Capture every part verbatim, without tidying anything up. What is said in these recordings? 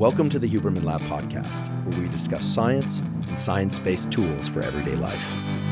Welcome to the Huberman Lab podcast, where we discuss science and science-based tools for everyday life.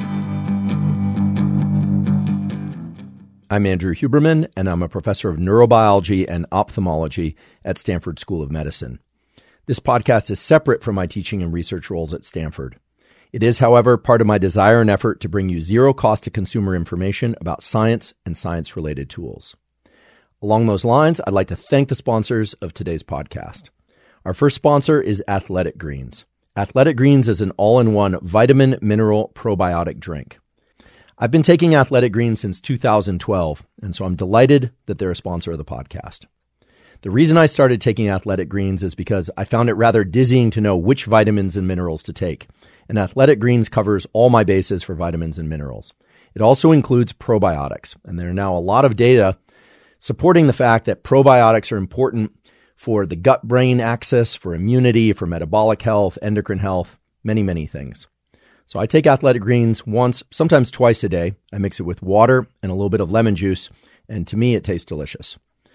I'm Andrew Huberman, and I'm a professor of neurobiology and ophthalmology at Stanford School of Medicine. This podcast is separate from my teaching and research roles at Stanford. It is, however, part of my desire and effort to bring you zero-cost-to-consumer information about science and science-related tools. Along those lines, I'd like to thank the sponsors of today's podcast. Our first sponsor is Athletic Greens. Athletic Greens is an all-in-one vitamin mineral probiotic drink. I've been taking Athletic Greens since two thousand twelve, and so I'm delighted that they're a sponsor of the podcast. The reason I started taking Athletic Greens is because I found it rather dizzying to know which vitamins and minerals to take, and Athletic Greens covers all my bases for vitamins and minerals. It also includes probiotics, and there are now a lot of data supporting the fact that probiotics are important for the gut-brain axis, for immunity, for metabolic health, endocrine health, many, many things. So I take Athletic Greens once, sometimes twice a day. I mix it with water and a little bit of lemon juice, and to me, it tastes delicious.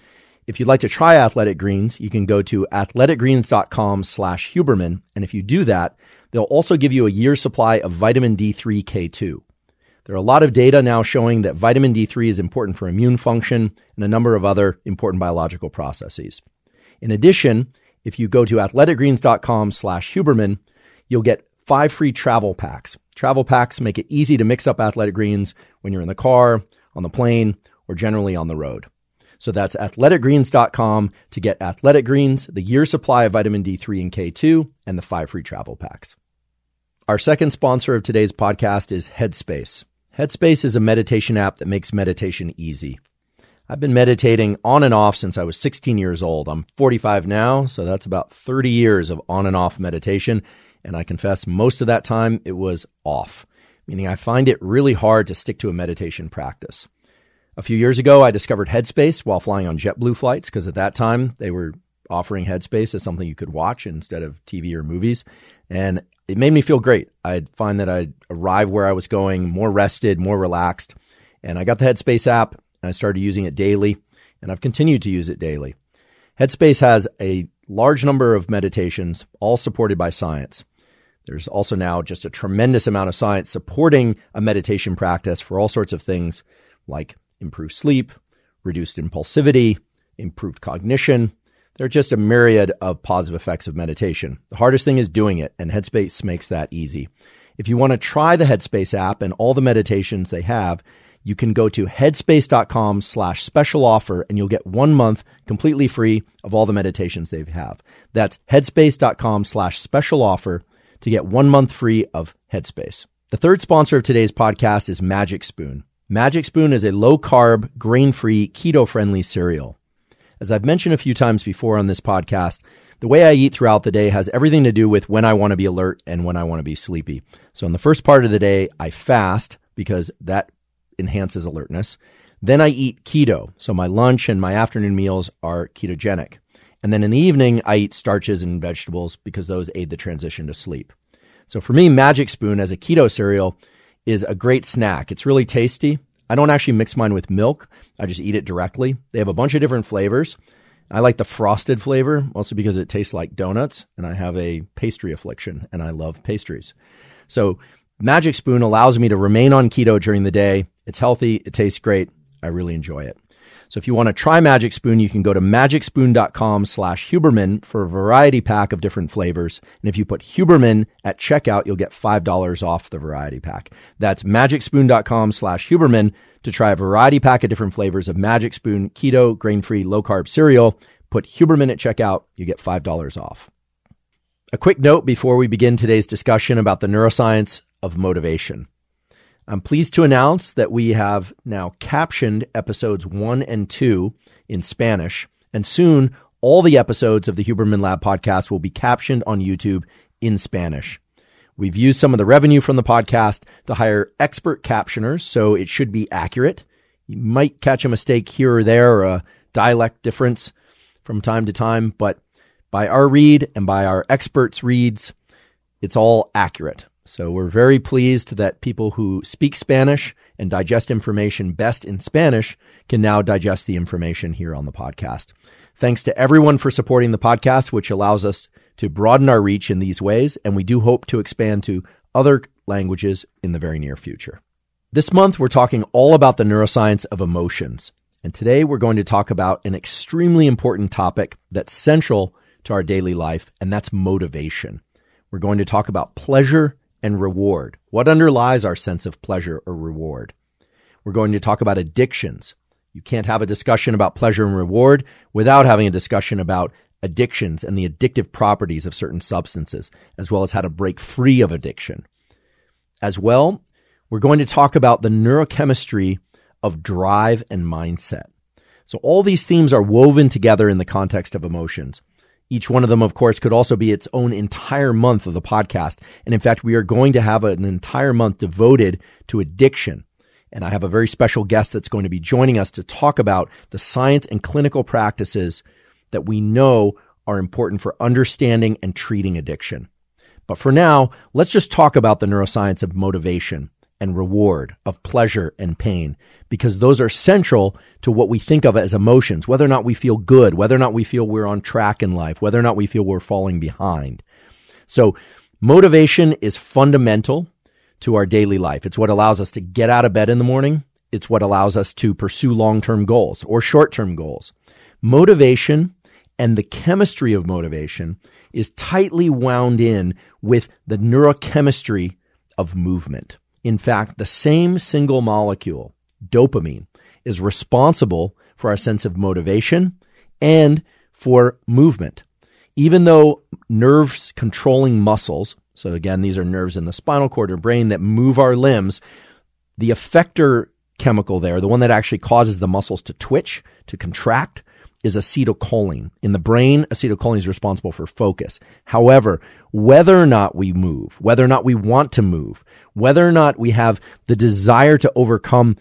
If you'd like to try Athletic Greens, you can go to athleticgreens.com slash Huberman, and if you do that, they'll also give you a year's supply of vitamin D three K two. There are a lot of data now showing that vitamin D three is important for immune function and a number of other important biological processes. In addition, if you go to athleticgreens.com slash Huberman, you'll get five free travel packs. Travel packs make it easy to mix up Athletic Greens when you're in the car, on the plane, or generally on the road. So that's athleticgreens dot com to get Athletic Greens, the year's supply of vitamin D three and K two, and the five free travel packs. Our second sponsor of today's podcast is Headspace. Headspace is a meditation app that makes meditation easy. I've been meditating on and off since I was sixteen years old. I'm forty-five now, so that's about thirty years of on and off meditation. And I confess most of that time it was off, meaning I find it really hard to stick to a meditation practice. A few years ago, I discovered Headspace while flying on JetBlue flights because at that time they were offering Headspace as something you could watch instead of T V or movies. And it made me feel great. I'd find that I'd arrive where I was going more rested, more relaxed. And I got the Headspace app. I started using it daily, and I've continued to use it daily. Headspace has a large number of meditations, all supported by science. There's also now just a tremendous amount of science supporting a meditation practice for all sorts of things like improved sleep, reduced impulsivity, improved cognition. There are just a myriad of positive effects of meditation. The hardest thing is doing it, and Headspace makes that easy. If you want to try the Headspace app and all the meditations they have, you can go to headspace.com slash special offer and you'll get one month completely free of all the meditations they have. That's headspace.com slash special offer to get one month free of Headspace. The third sponsor of today's podcast is Magic Spoon. Magic Spoon is a low-carb, grain-free, keto-friendly cereal. As I've mentioned a few times before on this podcast, the way I eat throughout the day has everything to do with when I want to be alert and when I want to be sleepy. So in the first part of the day, I fast because that enhances alertness. Then I eat keto. So my lunch and my afternoon meals are ketogenic. And then in the evening, I eat starches and vegetables because those aid the transition to sleep. So for me, Magic Spoon as a keto cereal is a great snack. It's really tasty. I don't actually mix mine with milk. I just eat it directly. They have a bunch of different flavors. I like the frosted flavor, mostly because it tastes like donuts, and I have a pastry affliction, and I love pastries. So Magic Spoon allows me to remain on keto during the day. It's healthy. It tastes great. I really enjoy it. So if you want to try Magic Spoon, you can go to magicspoon.com slash Huberman for a variety pack of different flavors. And if you put Huberman at checkout, you'll get five dollars off the variety pack. That's magicspoon.com slash Huberman to try a variety pack of different flavors of Magic Spoon keto, grain-free, low-carb cereal. Put Huberman at checkout. You get five dollars off. A quick note before we begin today's discussion about the neuroscience of motivation. I'm pleased to announce that we have now captioned episodes one and two in Spanish, and soon all the episodes of the Huberman Lab podcast will be captioned on YouTube in Spanish. We've used some of the revenue from the podcast to hire expert captioners, so it should be accurate. You might catch a mistake here or there or a dialect difference from time to time, but by our read and by our experts' reads, it's all accurate. So we're very pleased that people who speak Spanish and digest information best in Spanish can now digest the information here on the podcast. Thanks to everyone for supporting the podcast, which allows us to broaden our reach in these ways, and we do hope to expand to other languages in the very near future. This month, we're talking all about the neuroscience of emotions, and today we're going to talk about an extremely important topic that's central to our daily life, and that's motivation. We're going to talk about pleasure and reward. What underlies our sense of pleasure or reward? We're going to talk about addictions. You can't have a discussion about pleasure and reward without having a discussion about addictions and the addictive properties of certain substances, as well as how to break free of addiction. As well, we're going to talk about the neurochemistry of drive and mindset. So all these themes are woven together in the context of emotions. Each one of them, of course, could also be its own entire month of the podcast. And in fact, we are going to have an entire month devoted to addiction. And I have a very special guest that's going to be joining us to talk about the science and clinical practices that we know are important for understanding and treating addiction. But for now, let's just talk about the neuroscience of motivation and reward, of pleasure and pain, because those are central to what we think of as emotions, whether or not we feel good, whether or not we feel we're on track in life, whether or not we feel we're falling behind. So motivation is fundamental to our daily life. It's what allows us to get out of bed in the morning. It's what allows us to pursue long-term goals or short-term goals. Motivation and the chemistry of motivation is tightly wound in with the neurochemistry of movement. In fact, the same single molecule, dopamine, is responsible for our sense of motivation and for movement. Even though nerves controlling muscles, so again, these are nerves in the spinal cord or brain that move our limbs, the effector chemical there, the one that actually causes the muscles to twitch, to contract, is acetylcholine. In the brain, acetylcholine is responsible for focus. However, whether or not we move, whether or not we want to move, whether or not we have the desire to overcome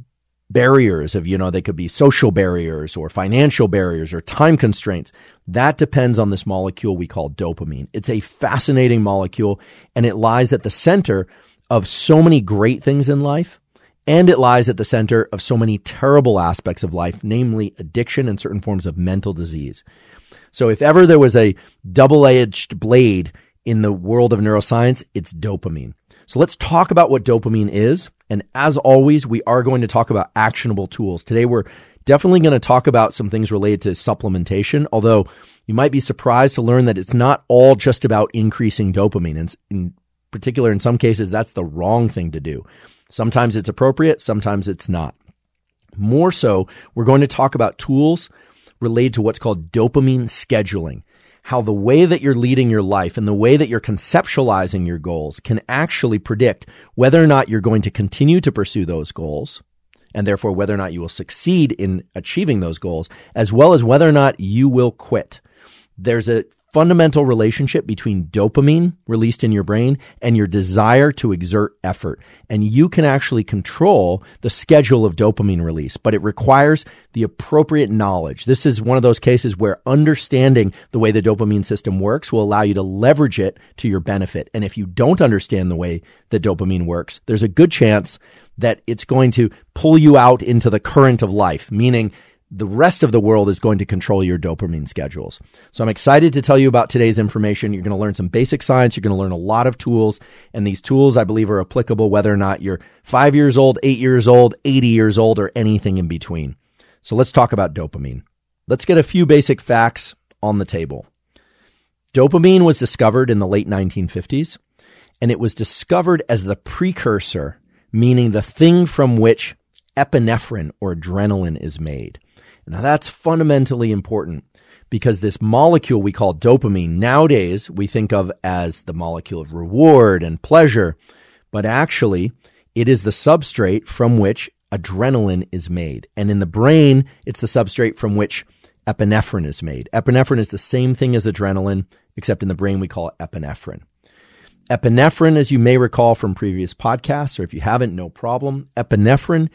barriers of, you know, they could be social barriers or financial barriers or time constraints, that depends on this molecule we call dopamine. It's a fascinating molecule, and it lies at the center of so many great things in life. And it lies at the center of so many terrible aspects of life, namely addiction and certain forms of mental disease. So if ever there was a double-edged blade in the world of neuroscience, it's dopamine. So let's talk about what dopamine is. And as always, we are going to talk about actionable tools. Today, we're definitely going to talk about some things related to supplementation, although you might be surprised to learn that it's not all just about increasing dopamine. And in particular, in some cases, that's the wrong thing to do. Sometimes it's appropriate, sometimes it's not. More so, we're going to talk about tools related to what's called dopamine scheduling, how the way that you're leading your life and the way that you're conceptualizing your goals can actually predict whether or not you're going to continue to pursue those goals, and therefore whether or not you will succeed in achieving those goals, as well as whether or not you will quit. There's a fundamental relationship between dopamine released in your brain and your desire to exert effort. And you can actually control the schedule of dopamine release, but it requires the appropriate knowledge. This is one of those cases where understanding the way the dopamine system works will allow you to leverage it to your benefit. And if you don't understand the way that dopamine works, there's a good chance that it's going to pull you out into the current of life, meaning the rest of the world is going to control your dopamine schedules. So I'm excited to tell you about today's information. You're going to learn some basic science. You're going to learn a lot of tools. And these tools, I believe, are applicable whether or not you're five years old, eight years old, eighty years old, or anything in between. So let's talk about dopamine. Let's get a few basic facts on the table. Dopamine was discovered in the late nineteen fifties, and it was discovered as the precursor, meaning the thing from which epinephrine or adrenaline is made. Now, that's fundamentally important because this molecule we call dopamine, nowadays we think of as the molecule of reward and pleasure, but actually it is the substrate from which adrenaline is made. And in the brain, it's the substrate from which epinephrine is made. Epinephrine is the same thing as adrenaline, except in the brain we call it epinephrine. Epinephrine, as you may recall from previous podcasts, or if you haven't, no problem, epinephrine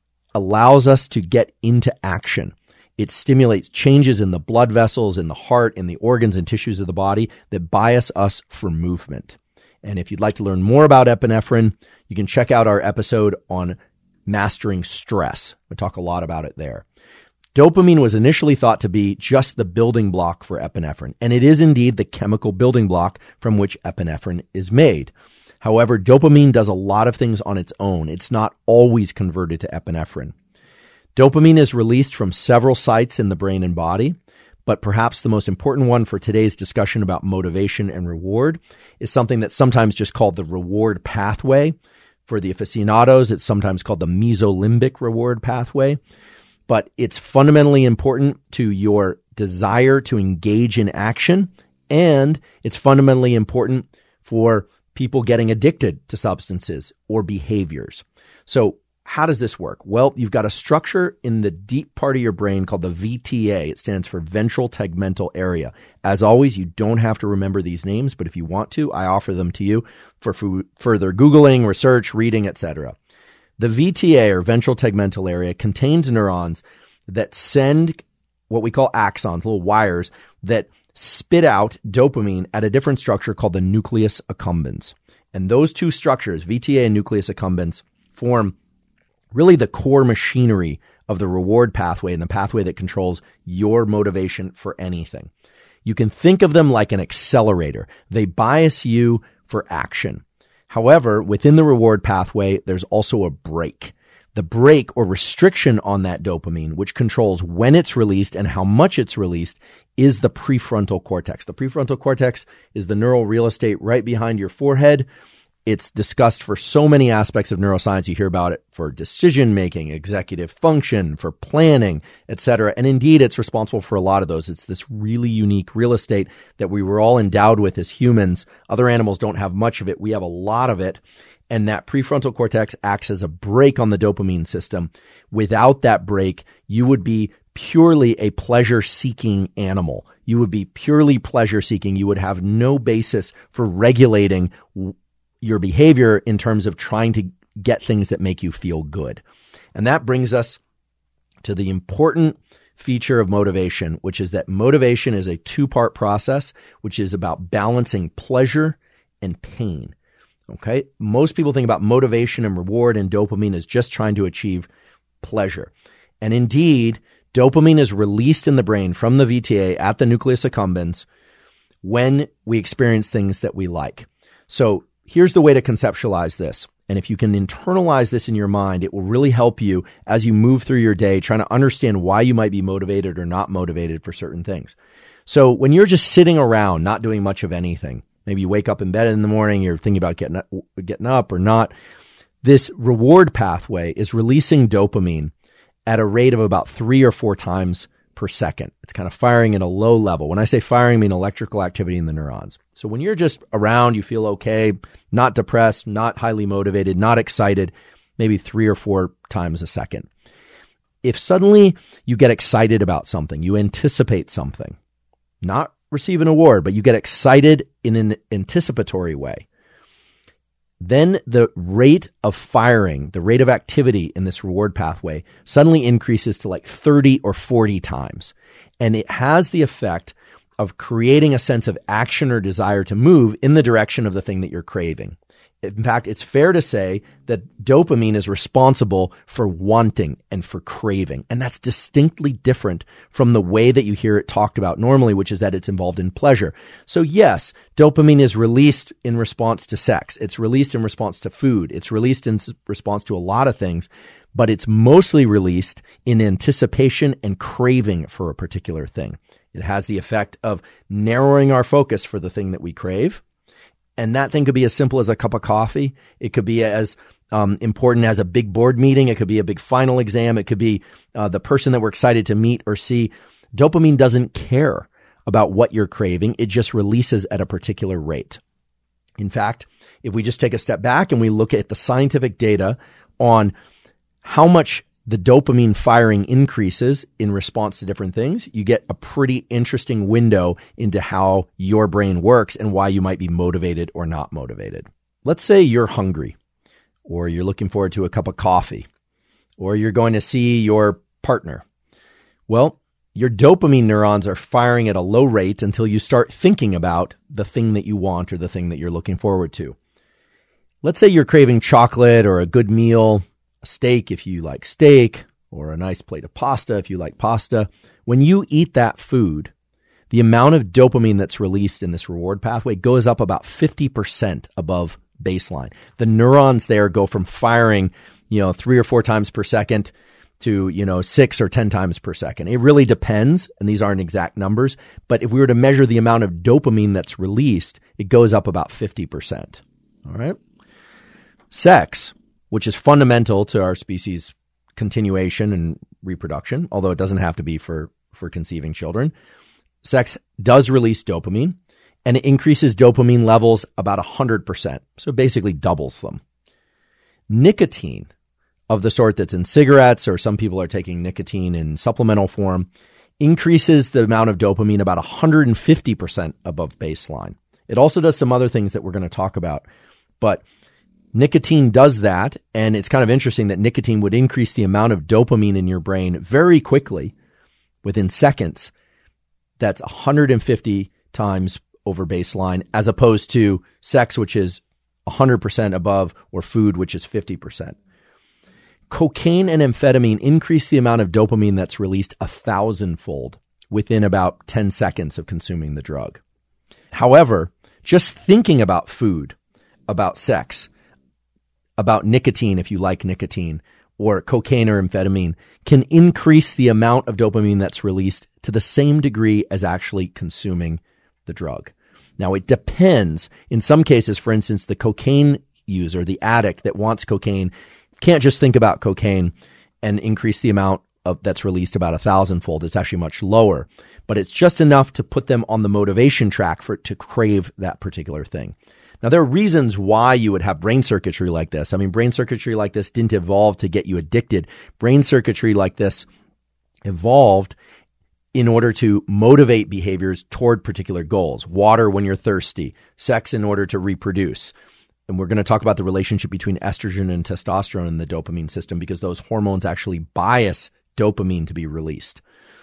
allows us to get into action. It stimulates changes in the blood vessels, in the heart, in the organs and tissues of the body that bias us for movement. And if you'd like to learn more about epinephrine, you can check out our episode on mastering stress. We talk a lot about it there. Dopamine was initially thought to be just the building block for epinephrine, and it is indeed the chemical building block from which epinephrine is made. However, dopamine does a lot of things on its own. It's not always converted to epinephrine. Dopamine is released from several sites in the brain and body, but perhaps the most important one for today's discussion about motivation and reward is something that's sometimes just called the reward pathway. For the aficionados, it's sometimes called the mesolimbic reward pathway, but it's fundamentally important to your desire to engage in action, and it's fundamentally important for people getting addicted to substances or behaviors. So how does this work? Well, you've got a structure in the deep part of your brain called the V T A. It stands for ventral tegmental area. As always, you don't have to remember these names, but if you want to, I offer them to you for f- further Googling, research, reading, et cetera. The V T A, or ventral tegmental area, contains neurons that send what we call axons, little wires that spit out dopamine at a different structure called the nucleus accumbens. And those two structures, V T A and nucleus accumbens, form really the core machinery of the reward pathway and the pathway that controls your motivation for anything. You can think of them like an accelerator. They bias you for action. However, within the reward pathway, there's also a brake. The brake or restriction on that dopamine, which controls when it's released and how much it's released, is the prefrontal cortex. The prefrontal cortex is the neural real estate right behind your forehead. It's discussed for so many aspects of neuroscience. You hear about it for decision-making, executive function, for planning, et cetera. And indeed, it's responsible for a lot of those. It's this really unique real estate that we were all endowed with as humans. Other animals don't have much of it. We have a lot of it. And that prefrontal cortex acts as a brake on the dopamine system. Without that brake, you would be purely a pleasure-seeking animal. You would be purely pleasure-seeking. You would have no basis for regulating your behavior in terms of trying to get things that make you feel good. And that brings us to the important feature of motivation, which is that motivation is a two-part process, which is about balancing pleasure and pain. Okay? Most people think about motivation and reward and dopamine as just trying to achieve pleasure. And indeed, dopamine is released in the brain from the V T A at the nucleus accumbens when we experience things that we like. So here's the way to conceptualize this. And if you can internalize this in your mind, it will really help you as you move through your day, trying to understand why you might be motivated or not motivated for certain things. So when you're just sitting around, not doing much of anything, maybe you wake up in bed in the morning, you're thinking about getting up, getting up or not, this reward pathway is releasing dopamine at a rate of about three or four times per second. It's kind of firing at a low level. When I say firing, I mean electrical activity in the neurons. So when you're just around, you feel okay, not depressed, not highly motivated, not excited, maybe three or four times a second. If suddenly you get excited about something, you anticipate something, not receive an award, but you get excited in an anticipatory way, then the rate of firing, the rate of activity in this reward pathway suddenly increases to like thirty or forty times. And it has the effect of creating a sense of action or desire to move in the direction of the thing that you're craving. In fact, it's fair to say that dopamine is responsible for wanting and for craving. And that's distinctly different from the way that you hear it talked about normally, which is that it's involved in pleasure. So yes, dopamine is released in response to sex. It's released in response to food. It's released in response to a lot of things, but it's mostly released in anticipation and craving for a particular thing. It has the effect of narrowing our focus for the thing that we crave. And that thing could be as simple as a cup of coffee. It could be as um, important as a big board meeting. It could be a big final exam. It could be uh, the person that we're excited to meet or see. Dopamine doesn't care about what you're craving. It just releases at a particular rate. In fact, if we just take a step back and we look at the scientific data on how much the dopamine firing increases in response to different things, you get a pretty interesting window into how your brain works and why you might be motivated or not motivated. Let's say you're hungry, or you're looking forward to a cup of coffee, or you're going to see your partner. Well, your dopamine neurons are firing at a low rate until you start thinking about the thing that you want or the thing that you're looking forward to. Let's say you're craving chocolate or a good meal, a steak if you like steak, or a nice plate of pasta if you like pasta. When you eat that food, the amount of dopamine that's released in this reward pathway goes up about fifty percent above baseline. The neurons there go from firing, you know, three or four times per second to, you know, six or ten times per second. It really depends, and these aren't exact numbers, but if we were to measure the amount of dopamine that's released, it goes up about fifty percent. All right. Sex, which is fundamental to our species' continuation and reproduction, although it doesn't have to be for, for conceiving children. Sex does release dopamine, and it increases dopamine levels about one hundred percent, so basically doubles them. Nicotine, of the sort that's in cigarettes, or some people are taking nicotine in supplemental form, increases the amount of dopamine about one hundred fifty percent above baseline. It also does some other things that we're going to talk about, but nicotine does that, and it's kind of interesting that nicotine would increase the amount of dopamine in your brain very quickly, within seconds. That's one hundred fifty times over baseline, as opposed to sex, which is one hundred percent above, or food, which is fifty percent. Cocaine and amphetamine increase the amount of dopamine that's released a thousandfold within about ten seconds of consuming the drug. However, just thinking about food, about sex, about nicotine, if you like nicotine, or cocaine or amphetamine, can increase the amount of dopamine that's released to the same degree as actually consuming the drug. Now, it depends. In some cases, for instance, the cocaine user, the addict that wants cocaine, can't just think about cocaine and increase the amount of that's released about a thousandfold. It's actually much lower, but it's just enough to put them on the motivation track for to crave that particular thing. Now, there are reasons why you would have brain circuitry like this. I mean, brain circuitry like this didn't evolve to get you addicted. Brain circuitry like this evolved in order to motivate behaviors toward particular goals. Water when you're thirsty, sex in order to reproduce. And we're going to talk about the relationship between estrogen and testosterone in the dopamine system, because those hormones actually bias dopamine to be released.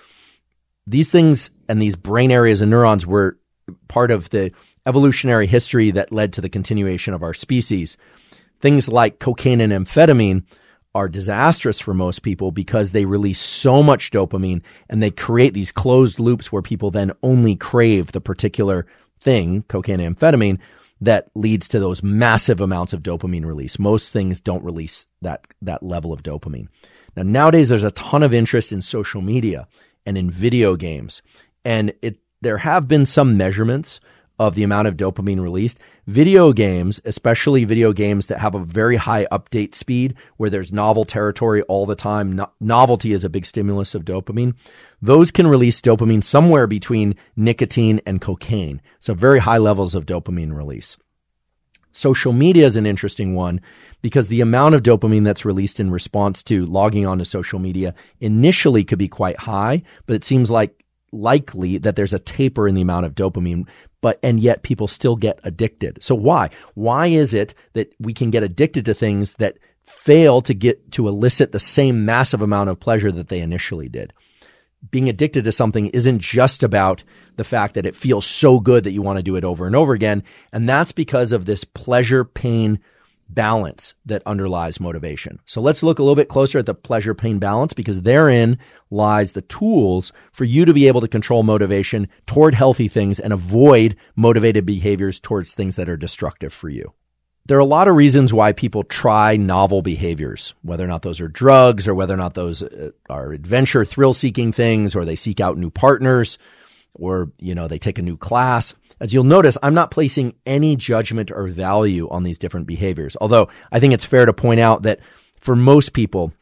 These things and these brain areas and neurons were part of the evolutionary history that led to the continuation of our species. Things like cocaine and amphetamine are disastrous for most people because they release so much dopamine, and they create these closed loops where people then only crave the particular thing, cocaine and amphetamine, that leads to those massive amounts of dopamine release. Most things don't release that, that level of dopamine. Now, nowadays, there's a ton of interest in social media and in video games. And it, there have been some measurements of the amount of dopamine released. Video games, especially video games that have a very high update speed, where there's novel territory all the time. No- novelty is a big stimulus of dopamine. Those can release dopamine somewhere between nicotine and cocaine. So very high levels of dopamine release. Social media is an interesting one because the amount of dopamine that's released in response to logging onto social media initially could be quite high, but it seems like likely that there's a taper in the amount of dopamine, but and yet people still get addicted. So why? Why is it that we can get addicted to things that fail to get to elicit the same massive amount of pleasure that they initially did? Being addicted to something isn't just about the fact that it feels so good that you want to do it over and over again. And that's because of this pleasure-pain balance that underlies motivation. So let's look a little bit closer at the pleasure-pain balance, because therein lies the tools for you to be able to control motivation toward healthy things and avoid motivated behaviors towards things that are destructive for you. There are a lot of reasons why people try novel behaviors, whether or not those are drugs or whether or not those are adventure, thrill-seeking things, or they seek out new partners, or, you know, they take a new class. As you'll notice, I'm not placing any judgment or value on these different behaviors, although I think it's fair to point out that for most people,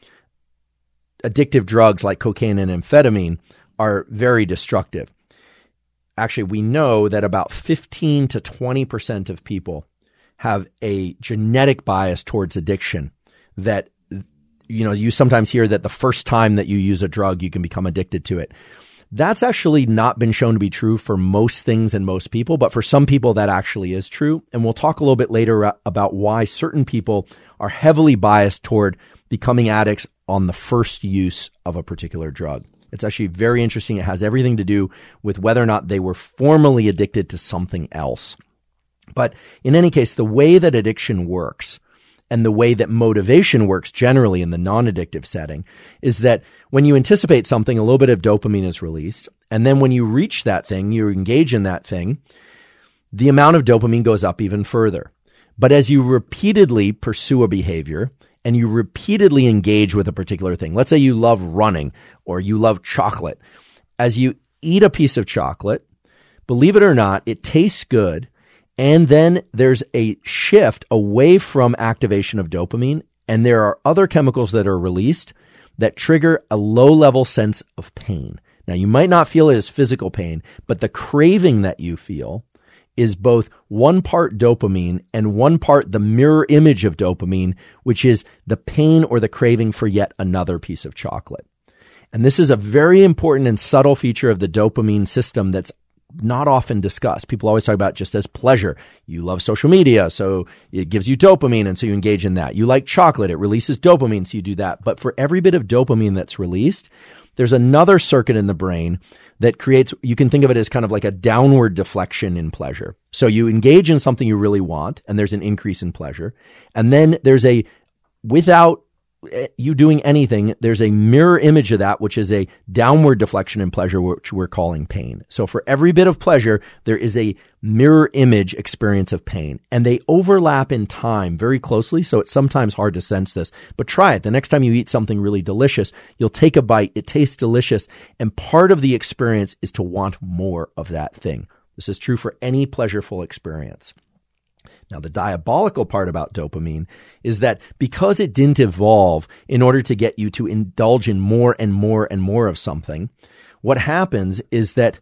addictive drugs like cocaine and amphetamine are very destructive. Actually, we know that about fifteen to twenty percent of people have a genetic bias towards addiction, that, you know, you sometimes hear that the first time that you use a drug, you can become addicted to it. That's actually not been shown to be true for most things and most people, but for some people that actually is true. And we'll talk a little bit later about why certain people are heavily biased toward becoming addicts on the first use of a particular drug. It's actually very interesting. It has everything to do with whether or not they were formerly addicted to something else. But in any case, the way that addiction works and the way that motivation works generally in the non-addictive setting is that when you anticipate something, a little bit of dopamine is released. And then when you reach that thing, you engage in that thing, the amount of dopamine goes up even further. But as you repeatedly pursue a behavior and you repeatedly engage with a particular thing, let's say you love running or you love chocolate. As you eat a piece of chocolate, believe it or not, it tastes good. And then there's a shift away from activation of dopamine, and there are other chemicals that are released that trigger a low-level sense of pain. Now, you might not feel it as physical pain, but the craving that you feel is both one part dopamine and one part the mirror image of dopamine, which is the pain or the craving for yet another piece of chocolate. And this is a very important and subtle feature of the dopamine system that's not often discussed. People always talk about just as pleasure. You love social media, so it gives you dopamine, and so you engage in that. You like chocolate, it releases dopamine, so you do that. But for every bit of dopamine that's released, there's another circuit in the brain that creates, you can think of it as kind of like a downward deflection in pleasure. So you engage in something you really want, and there's an increase in pleasure. And then there's a, without you doing anything, there's a mirror image of that, which is a downward deflection in pleasure, which we're calling pain. So for every bit of pleasure, there is a mirror image experience of pain, and they overlap in time very closely. So it's sometimes hard to sense this, but try it. The next time you eat something really delicious, you'll take a bite. It tastes delicious. And part of the experience is to want more of that thing. This is true for any pleasureful experience. Now, the diabolical part about dopamine is that because it didn't evolve in order to get you to indulge in more and more and more of something, what happens is that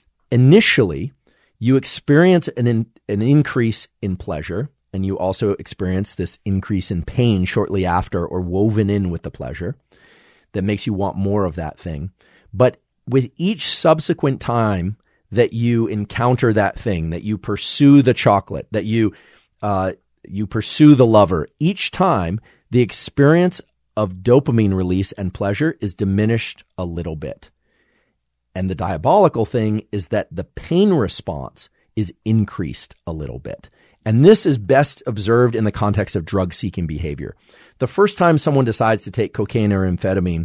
initially you experience an, in, an increase in pleasure, and you also experience this increase in pain shortly after or woven in with the pleasure that makes you want more of that thing. But with each subsequent time that you encounter that thing, that you pursue the chocolate, that you uh, you pursue the lover, each time the experience of dopamine release and pleasure is diminished a little bit. And the diabolical thing is that the pain response is increased a little bit. And this is best observed in the context of drug-seeking behavior. The first time someone decides to take cocaine or amphetamine,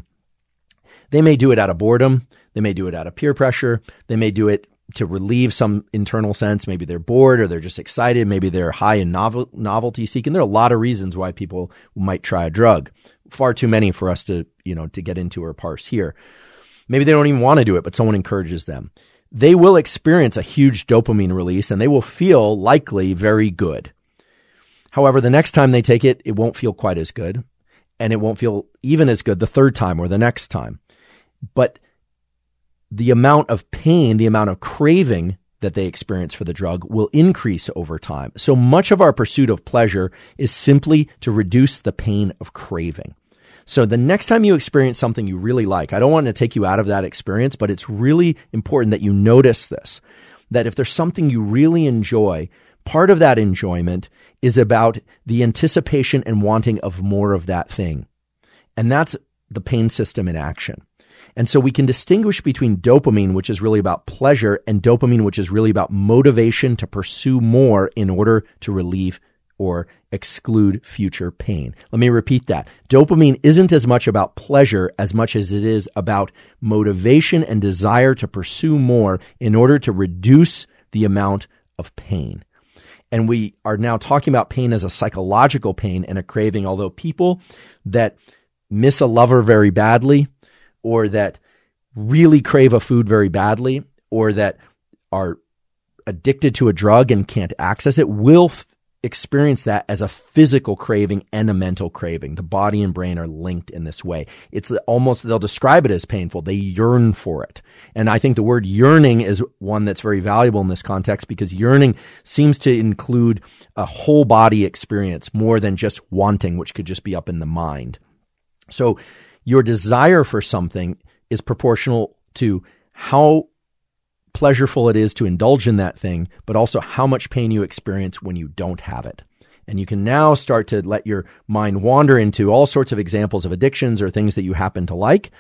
they may do it out of boredom. They may do it out of peer pressure. They may do it to relieve some internal sense. Maybe they're bored or they're just excited. Maybe they're high in novel, novelty seeking. There are a lot of reasons why people might try a drug. Far too many for us to, you know, to get into or parse here. Maybe they don't even want to do it, but someone encourages them. They will experience a huge dopamine release and they will feel likely very good. However, the next time they take it, it won't feel quite as good, and it won't feel even as good the third time or the next time. But the amount of pain, the amount of craving that they experience for the drug will increase over time. So much of our pursuit of pleasure is simply to reduce the pain of craving. So the next time you experience something you really like, I don't want to take you out of that experience, but it's really important that you notice this, that if there's something you really enjoy, part of that enjoyment is about the anticipation and wanting of more of that thing. And that's the pain system in action. And so we can distinguish between dopamine, which is really about pleasure, and dopamine, which is really about motivation to pursue more in order to relieve or exclude future pain. Let me repeat that. Dopamine isn't as much about pleasure as much as it is about motivation and desire to pursue more in order to reduce the amount of pain. And we are now talking about pain as a psychological pain and a craving, although people that miss a lover very badly, or that really crave a food very badly, or that are addicted to a drug and can't access it, will f- experience that as a physical craving and a mental craving. The body and brain are linked in this way. It's almost, they'll describe it as painful. They yearn for it. And I think the word yearning is one that's very valuable in this context, because yearning seems to include a whole body experience more than just wanting, which could just be up in the mind. So your desire for something is proportional to how pleasureful it is to indulge in that thing, but also how much pain you experience when you don't have it. And you can now start to let your mind wander into all sorts of examples of addictions or things that you happen to like.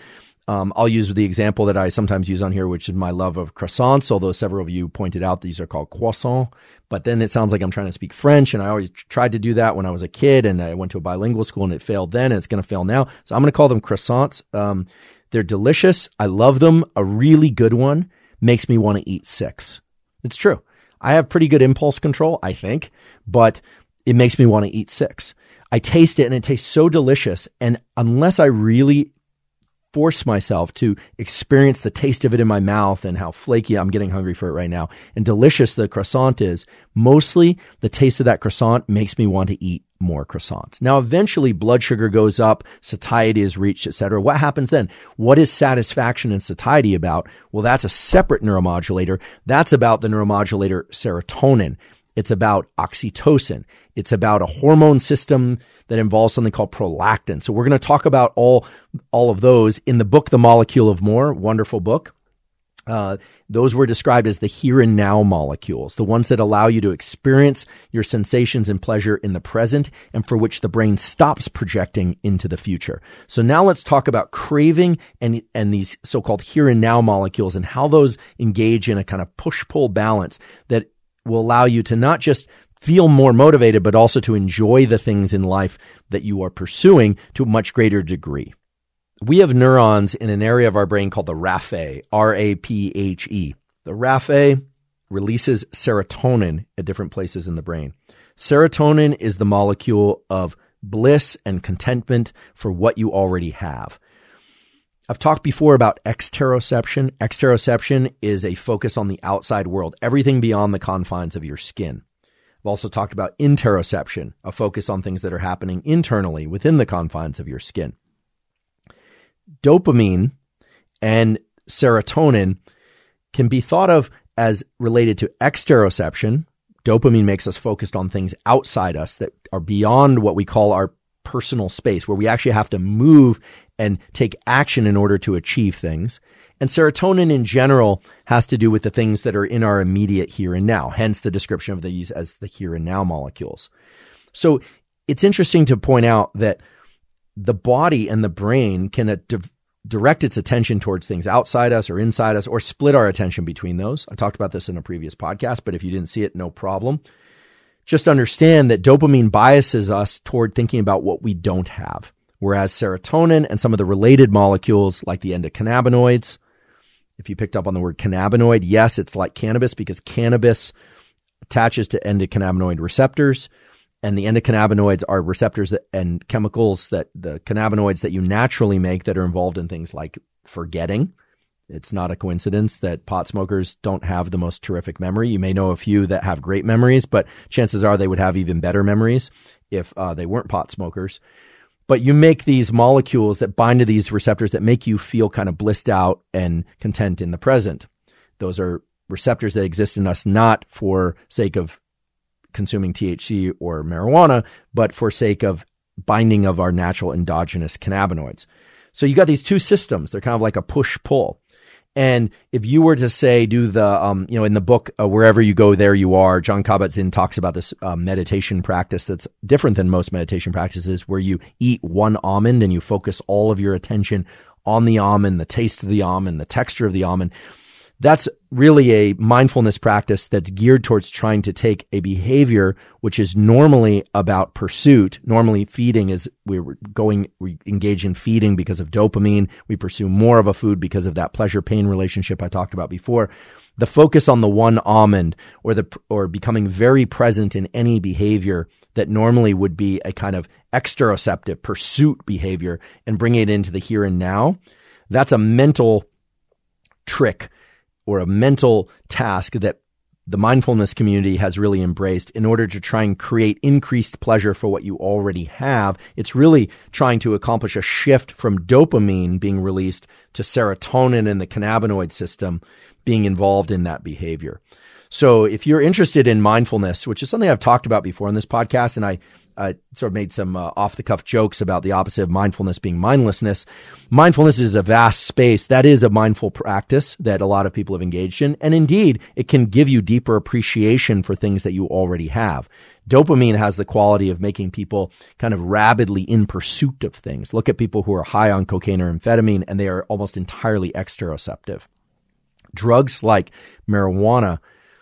Um, I'll use the example that I sometimes use on here, which is my love of croissants, although several of you pointed out these are called croissants. But then it sounds like I'm trying to speak French, and I always tried to do that when I was a kid, and I went to a bilingual school, and it failed then, and it's going to fail now. So I'm going to call them croissants. Um, they're delicious. I love them. A really good one makes me want to eat six. It's true. I have pretty good impulse control, I think, but it makes me want to eat six. I taste it, and it tastes so delicious, and unless I really force myself to experience the taste of it in my mouth and how flaky, I'm getting hungry for it right now, and delicious the croissant is, mostly the taste of that croissant makes me want to eat more croissants. Now, eventually blood sugar goes up, satiety is reached, et cetera. What happens then? What is satisfaction and satiety about? Well, that's a separate neuromodulator. That's about the neuromodulator serotonin. It's about oxytocin. It's about a hormone system that involves something called prolactin. So we're going to talk about all, all of those in the book, The Molecule of More, wonderful book. Uh, those were described as the here and now molecules, the ones that allow you to experience your sensations and pleasure in the present and for which the brain stops projecting into the future. So now let's talk about craving and, and these so-called here and now molecules and how those engage in a kind of push-pull balance that will allow you to not just feel more motivated, but also to enjoy the things in life that you are pursuing to a much greater degree. We have neurons in an area of our brain called the raphe, R A P H E. The raphe releases serotonin at different places in the brain. Serotonin is the molecule of bliss and contentment for what you already have. I've talked before about exteroception. Exteroception is a focus on the outside world, everything beyond the confines of your skin. I've also talked about interoception, a focus on things that are happening internally within the confines of your skin. Dopamine and serotonin can be thought of as related to exteroception. Dopamine makes us focused on things outside us that are beyond what we call our personal space, where we actually have to move and take action in order to achieve things. And serotonin in general has to do with the things that are in our immediate here and now, hence the description of these as the here and now molecules. So it's interesting to point out that the body and the brain can uh, di- direct its attention towards things outside us or inside us, or split our attention between those. I talked about this in a previous podcast, but if you didn't see it, no problem. Just understand that dopamine biases us toward thinking about what we don't have, whereas serotonin and some of the related molecules like the endocannabinoids, if you picked up on the word cannabinoid, yes, it's like cannabis because cannabis attaches to endocannabinoid receptors, and the endocannabinoids are receptors that, and chemicals that the cannabinoids that you naturally make that are involved in things like forgetting. It's not a coincidence that pot smokers don't have the most terrific memory. You may know a few that have great memories, but chances are they would have even better memories if uh, they weren't pot smokers. But you make these molecules that bind to these receptors that make you feel kind of blissed out and content in the present. Those are receptors that exist in us not for sake of consuming T H C or marijuana, but for sake of binding of our natural endogenous cannabinoids. So you got these two systems. They're kind of like a push-pull. And if you were to say, do the, um, you know, in the book, uh, Wherever You Go, There You Are, Jon Kabat-Zinn talks about this uh, meditation practice that's different than most meditation practices, where you eat one almond and you focus all of your attention on the almond, the taste of the almond, the texture of the almond. That's really a mindfulness practice that's geared towards trying to take a behavior which is normally about pursuit. Normally feeding is we're going, we engage in feeding because of dopamine. We pursue more of a food because of that pleasure-pain relationship I talked about before. The focus on the one almond or the, or becoming very present in any behavior that normally would be a kind of exteroceptive pursuit behavior and bring it into the here and now. That's a mental trick or a mental task that the mindfulness community has really embraced in order to try and create increased pleasure for what you already have. It's really trying to accomplish a shift from dopamine being released to serotonin and the cannabinoid system being involved in that behavior. So if you're interested in mindfulness, which is something I've talked about before on this podcast, and I uh, sort of made some uh, off-the-cuff jokes about the opposite of mindfulness being mindlessness. Mindfulness is a vast space. That is a mindful practice that a lot of people have engaged in. And indeed, it can give you deeper appreciation for things that you already have. Dopamine has the quality of making people kind of rabidly in pursuit of things. Look at people who are high on cocaine or amphetamine, and they are almost entirely exteroceptive. Drugs like marijuana,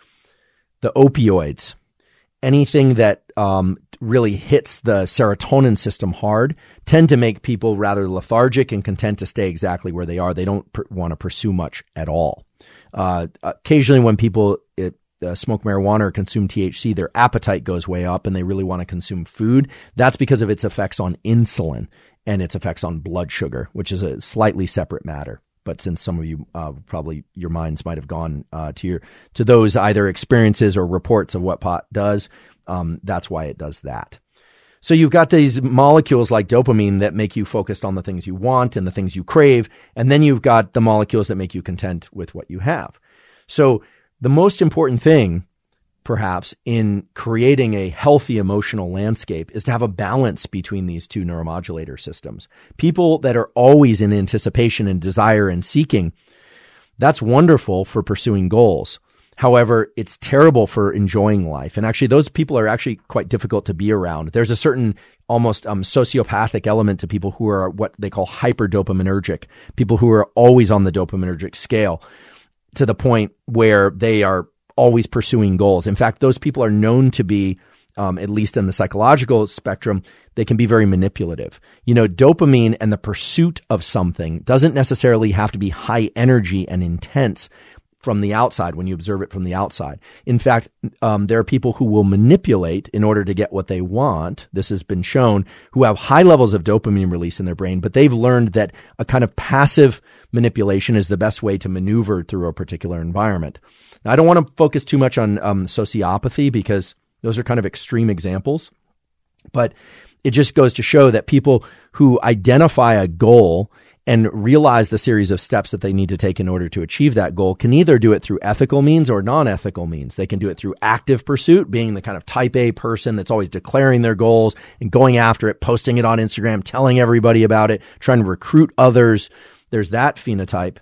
the opioids, anything that um, really hits the serotonin system hard, tend to make people rather lethargic and content to stay exactly where they are. They don't per- want to pursue much at all. Uh, occasionally when people it, uh, smoke marijuana or consume T H C, their appetite goes way up and they really want to consume food. That's because of its effects on insulin and its effects on blood sugar, which is a slightly separate matter. But since some of you uh, probably your minds might have gone uh, to your to those either experiences or reports of what pot does, um, that's why it does that. So you've got these molecules like dopamine that make you focused on the things you want and the things you crave, and then you've got the molecules that make you content with what you have. So the most important thing, perhaps, in creating a healthy emotional landscape is to have a balance between these two neuromodulator systems. People that are always in anticipation and desire and seeking, that's wonderful for pursuing goals. However, it's terrible for enjoying life. And actually, those people are actually quite difficult to be around. There's a certain almost um, sociopathic element to people who are what they call hyperdopaminergic, people who are always on the dopaminergic scale to the point where they are always pursuing goals. In fact, those people are known to be, um, at least in the psychological spectrum, they can be very manipulative. You know, dopamine and the pursuit of something doesn't necessarily have to be high energy and intense from the outside when you observe it from the outside. In fact, um, there are people who will manipulate in order to get what they want. This has been shown, who have high levels of dopamine release in their brain, but they've learned that a kind of passive manipulation is the best way to maneuver through a particular environment. Now, I don't want to focus too much on um, sociopathy because those are kind of extreme examples, but it just goes to show that people who identify a goal and realize the series of steps that they need to take in order to achieve that goal can either do it through ethical means or non-ethical means. They can do it through active pursuit, being the kind of type A person that's always declaring their goals and going after it, posting it on Instagram, telling everybody about it, trying to recruit others. There's that phenotype.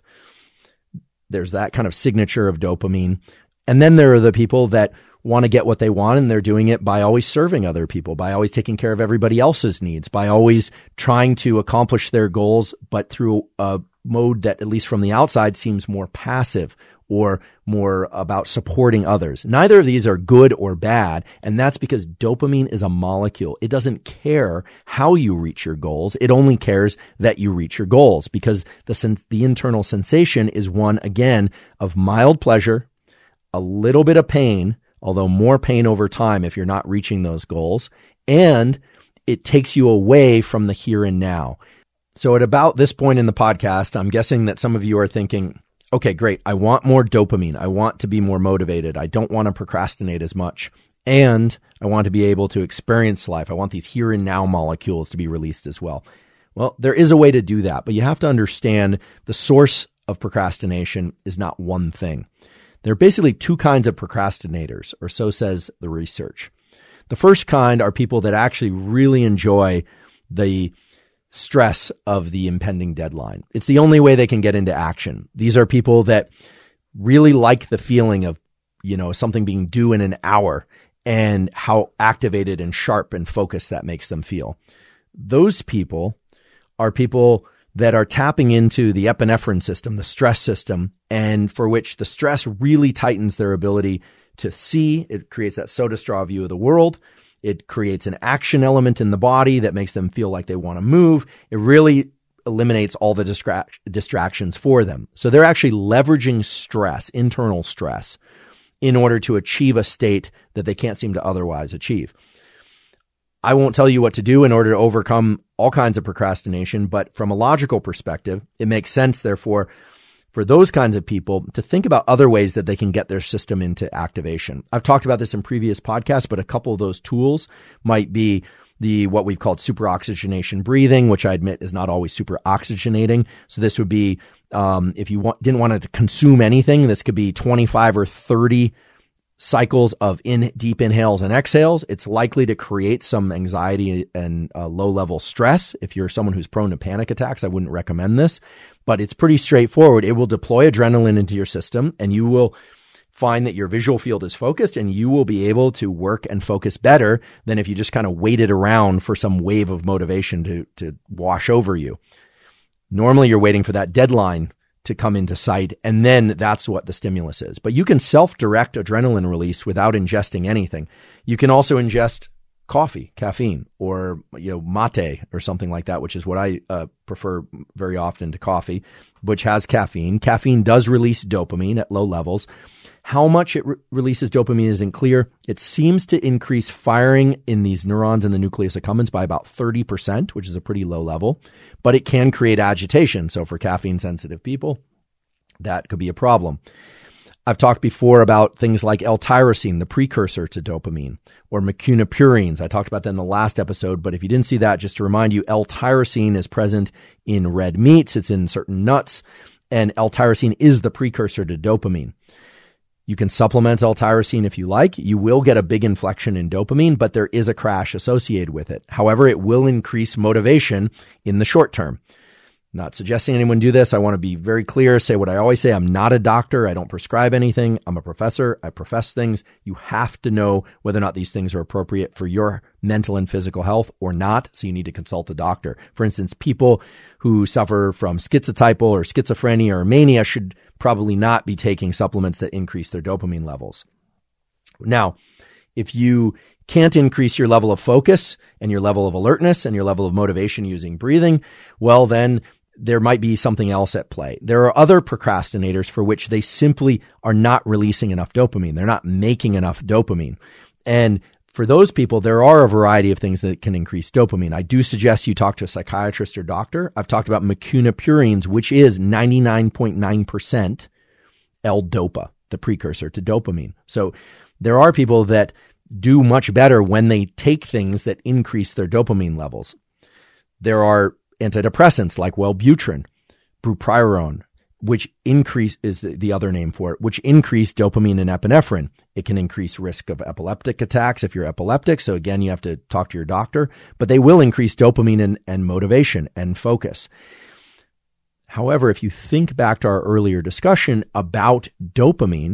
There's that kind of signature of dopamine. And then there are the people that want to get what they want, and they're doing it by always serving other people, by always taking care of everybody else's needs, by always trying to accomplish their goals, but through a mode that, at least from the outside, seems more passive or more about supporting others. Neither of these are good or bad, and that's because dopamine is a molecule. It doesn't care how you reach your goals. It only cares that you reach your goals, because the sen- the internal sensation is one, again, of mild pleasure, a little bit of pain, although more pain over time if you're not reaching those goals, and it takes you away from the here and now. So at about this point in the podcast, I'm guessing that some of you are thinking, okay, great, I want more dopamine. I want to be more motivated. I don't want to procrastinate as much. And I want to be able to experience life. I want these here and now molecules to be released as well. Well, there is a way to do that, but you have to understand the source of procrastination is not one thing. There are basically two kinds of procrastinators, or so says the research. The first kind are people that actually really enjoy the stress of the impending deadline. It's the only way they can get into action. These are people that really like the feeling of, you know, something being due in an hour and how activated and sharp and focused that makes them feel. Those people are people that are tapping into the epinephrine system, the stress system, and for which the stress really tightens their ability to see. It creates that soda straw view of the world. It creates an action element in the body that makes them feel like they want to move. It really eliminates all the distra- distractions for them. So they're actually leveraging stress, internal stress, in order to achieve a state that they can't seem to otherwise achieve. I won't tell you what to do in order to overcome all kinds of procrastination, but from a logical perspective, it makes sense, therefore, for those kinds of people to think about other ways that they can get their system into activation. I've talked about this in previous podcasts, but a couple of those tools might be the what we've called superoxygenation breathing, which I admit is not always super oxygenating. So this would be, um, if you want, didn't want to consume anything, this could be twenty-five or thirty cycles of in deep inhales and exhales. It's likely to create some anxiety and uh, low-level stress. If you're someone who's prone to panic attacks, I wouldn't recommend this, but it's pretty straightforward. It will deploy adrenaline into your system, and you will find that your visual field is focused, and you will be able to work and focus better than if you just kind of waited around for some wave of motivation to, to wash over you. Normally, you're waiting for that deadline to come into sight, and then that's what the stimulus is. But you can self-direct adrenaline release without ingesting anything. You can also ingest coffee, caffeine, or you know mate or something like that, which is what I uh, prefer very often to coffee, which has caffeine. Caffeine does release dopamine at low levels. How much it re- releases dopamine isn't clear. It seems to increase firing in these neurons in the nucleus accumbens by about thirty percent, which is a pretty low level, but it can create agitation. So for caffeine-sensitive people, that could be a problem. I've talked before about things like L-tyrosine, the precursor to dopamine, or mecunopurines. I talked about that in the last episode, but if you didn't see that, just to remind you, L-tyrosine is present in red meats. It's in certain nuts, and L-tyrosine is the precursor to dopamine. You can supplement L-tyrosine if you like. You will get a big inflection in dopamine, but there is a crash associated with it. However, it will increase motivation in the short term. Not suggesting anyone do this. I want to be very clear, say what I always say. I'm not a doctor. I don't prescribe anything. I'm a professor. I profess things. You have to know whether or not these things are appropriate for your mental and physical health or not. So you need to consult a doctor. For instance, people who suffer from schizotypal or schizophrenia or mania should probably not be taking supplements that increase their dopamine levels. Now, if you can't increase your level of focus and your level of alertness and your level of motivation using breathing, well, then there might be something else at play. There are other procrastinators for which they simply are not releasing enough dopamine. They're not making enough dopamine. And for those people, there are a variety of things that can increase dopamine. I do suggest you talk to a psychiatrist or doctor. I've talked about mecunopurines, which is ninety-nine point nine percent L-dopa, the precursor to dopamine. So there are people that do much better when they take things that increase their dopamine levels. There are antidepressants like Wellbutrin, bupropion, which increase is the, the other name for it, which increase dopamine and epinephrine. It can increase risk of epileptic attacks if you're epileptic. So again, you have to talk to your doctor, but they will increase dopamine and, and motivation and focus. However, if you think back to our earlier discussion about dopamine,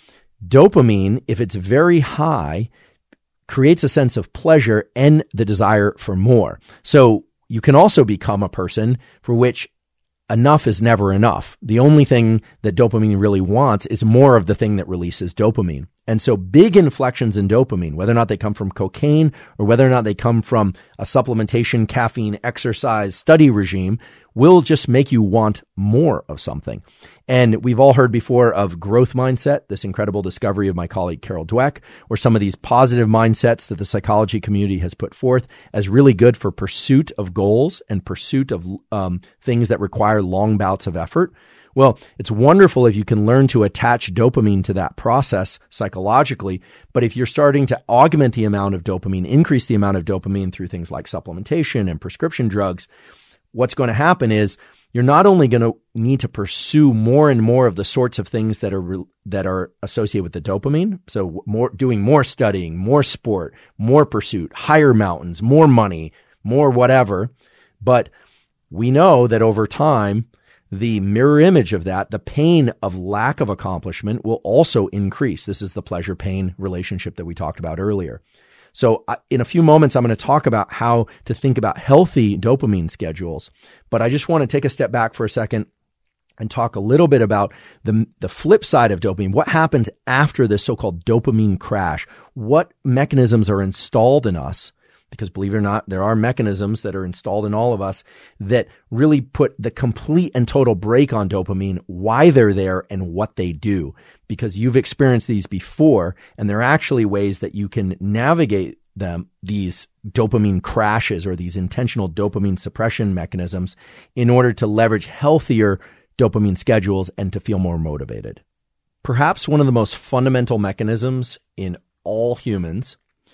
dopamine, if it's very high, creates a sense of pleasure and the desire for more. So you can also become a person for which enough is never enough. The only thing that dopamine really wants is more of the thing that releases dopamine. And so big inflections in dopamine, whether or not they come from cocaine or whether or not they come from a supplementation, caffeine, exercise, study regime, will just make you want more of something. And we've all heard before of growth mindset, this incredible discovery of my colleague Carol Dweck, or some of these positive mindsets that the psychology community has put forth as really good for pursuit of goals and pursuit of um, things that require long bouts of effort. Well, it's wonderful if you can learn to attach dopamine to that process psychologically, but if you're starting to augment the amount of dopamine, increase the amount of dopamine through things like supplementation and prescription drugs, what's going to happen is you're not only going to need to pursue more and more of the sorts of things that are re- that are associated with the dopamine. So more doing more studying, more sport, more pursuit, higher mountains, more money, more whatever. But we know that over time, the mirror image of that, the pain of lack of accomplishment, will also increase. This is the pleasure-pain relationship that we talked about earlier. So in a few moments, I'm going to talk about how to think about healthy dopamine schedules. But I just want to take a step back for a second and talk a little bit about the, the flip side of dopamine. What happens after this so-called dopamine crash? What mechanisms are installed in us? Because believe it or not, there are mechanisms that are installed in all of us that really put the complete and total brake on dopamine, why they're there and what they do. Because you've experienced these before, and there are actually ways that you can navigate them, these dopamine crashes or these intentional dopamine suppression mechanisms, in order to leverage healthier dopamine schedules and to feel more motivated. Perhaps one of the most fundamental mechanisms in all humans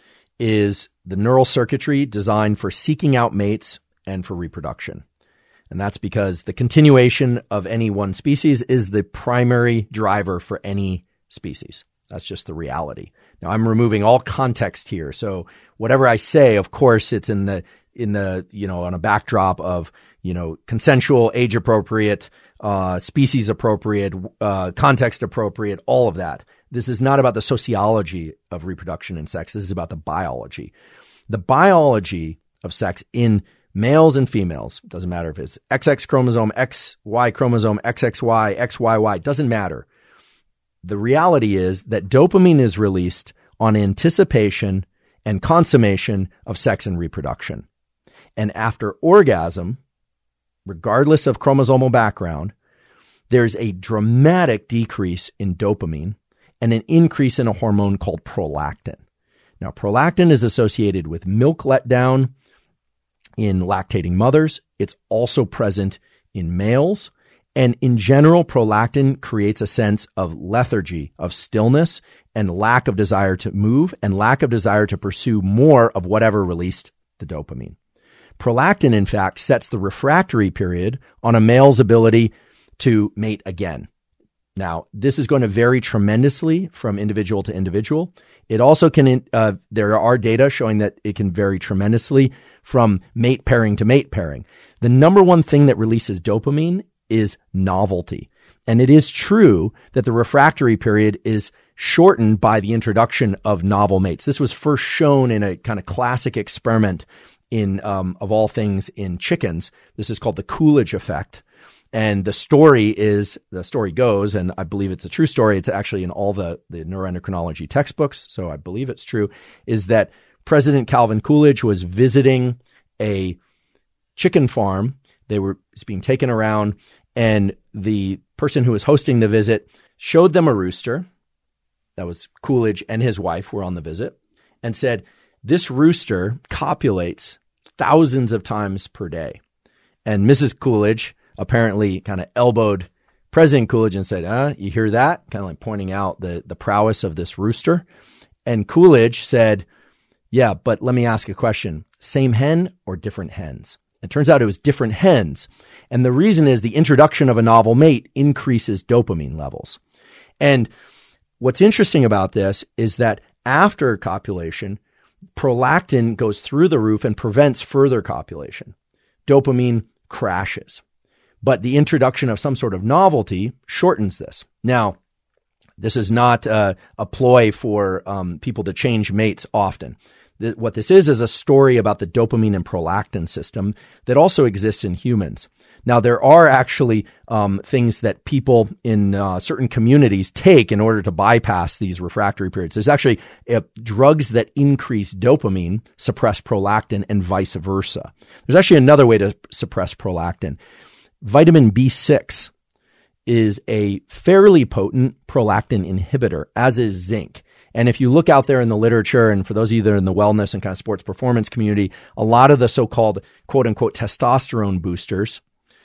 is the neural circuitry designed for seeking out mates and for reproduction. And that's because the continuation of any one species is the primary driver for any species. That's just the reality. Now, I'm removing all context here. So whatever I say, of course, it's in the, in the, you know, on a backdrop of, you know, consensual, age appropriate, uh, species appropriate, uh, context appropriate, all of that. This is not about the sociology of reproduction and sex. This is about the biology. The biology of sex in males and females, doesn't matter if it's X X chromosome, X Y chromosome, X X Y, X Y Y, doesn't matter. The reality is that dopamine is released on anticipation and consummation of sex and reproduction. And after orgasm, regardless of chromosomal background, there's a dramatic decrease in dopamine and an increase in a hormone called prolactin. Now, prolactin is associated with milk letdown in lactating mothers. It's also present in males. And in general, prolactin creates a sense of lethargy, of stillness, and lack of desire to move, and lack of desire to pursue more of whatever released the dopamine. Prolactin, in fact, sets the refractory period on a male's ability to mate again. Now, this is going to vary tremendously from individual to individual. It also can, uh, there are data showing that it can vary tremendously from mate pairing to mate pairing. The number one thing that releases dopamine is novelty. And it is true that the refractory period is shortened by the introduction of novel mates. This was first shown in a kind of classic experiment in, um, of all things, in chickens. This is called the Coolidge effect. And the story is, the story goes, and I believe it's a true story, it's actually in all the, the neuroendocrinology textbooks, so I believe it's true, is that President Calvin Coolidge was visiting a chicken farm. They were being taken around, and the person who was hosting the visit showed them a rooster. That was Coolidge and his wife were on the visit, and said, this rooster copulates thousands of times per day. And Missus Coolidge apparently kind of elbowed President Coolidge and said, uh, you hear that? Kind of like pointing out the, the prowess of this rooster. And Coolidge said, yeah, but let me ask a question. Same hen or different hens? It turns out it was different hens. And the reason is the introduction of a novel mate increases dopamine levels. And what's interesting about this is that after copulation, prolactin goes through the roof and prevents further copulation. Dopamine crashes. But the introduction of some sort of novelty shortens this. Now, this is not uh, a ploy for um, people to change mates often. The, what this is is a story about the dopamine and prolactin system that also exists in humans. Now, there are actually um, things that people in uh, certain communities take in order to bypass these refractory periods. There's actually uh, drugs that increase dopamine, suppress prolactin, and vice versa. There's actually another way to suppress prolactin. Vitamin B six is a fairly potent prolactin inhibitor, as is zinc. And if you look out there in the literature, and for those of you that are in the wellness and kind of sports performance community, a lot of the so-called quote unquote testosterone boosters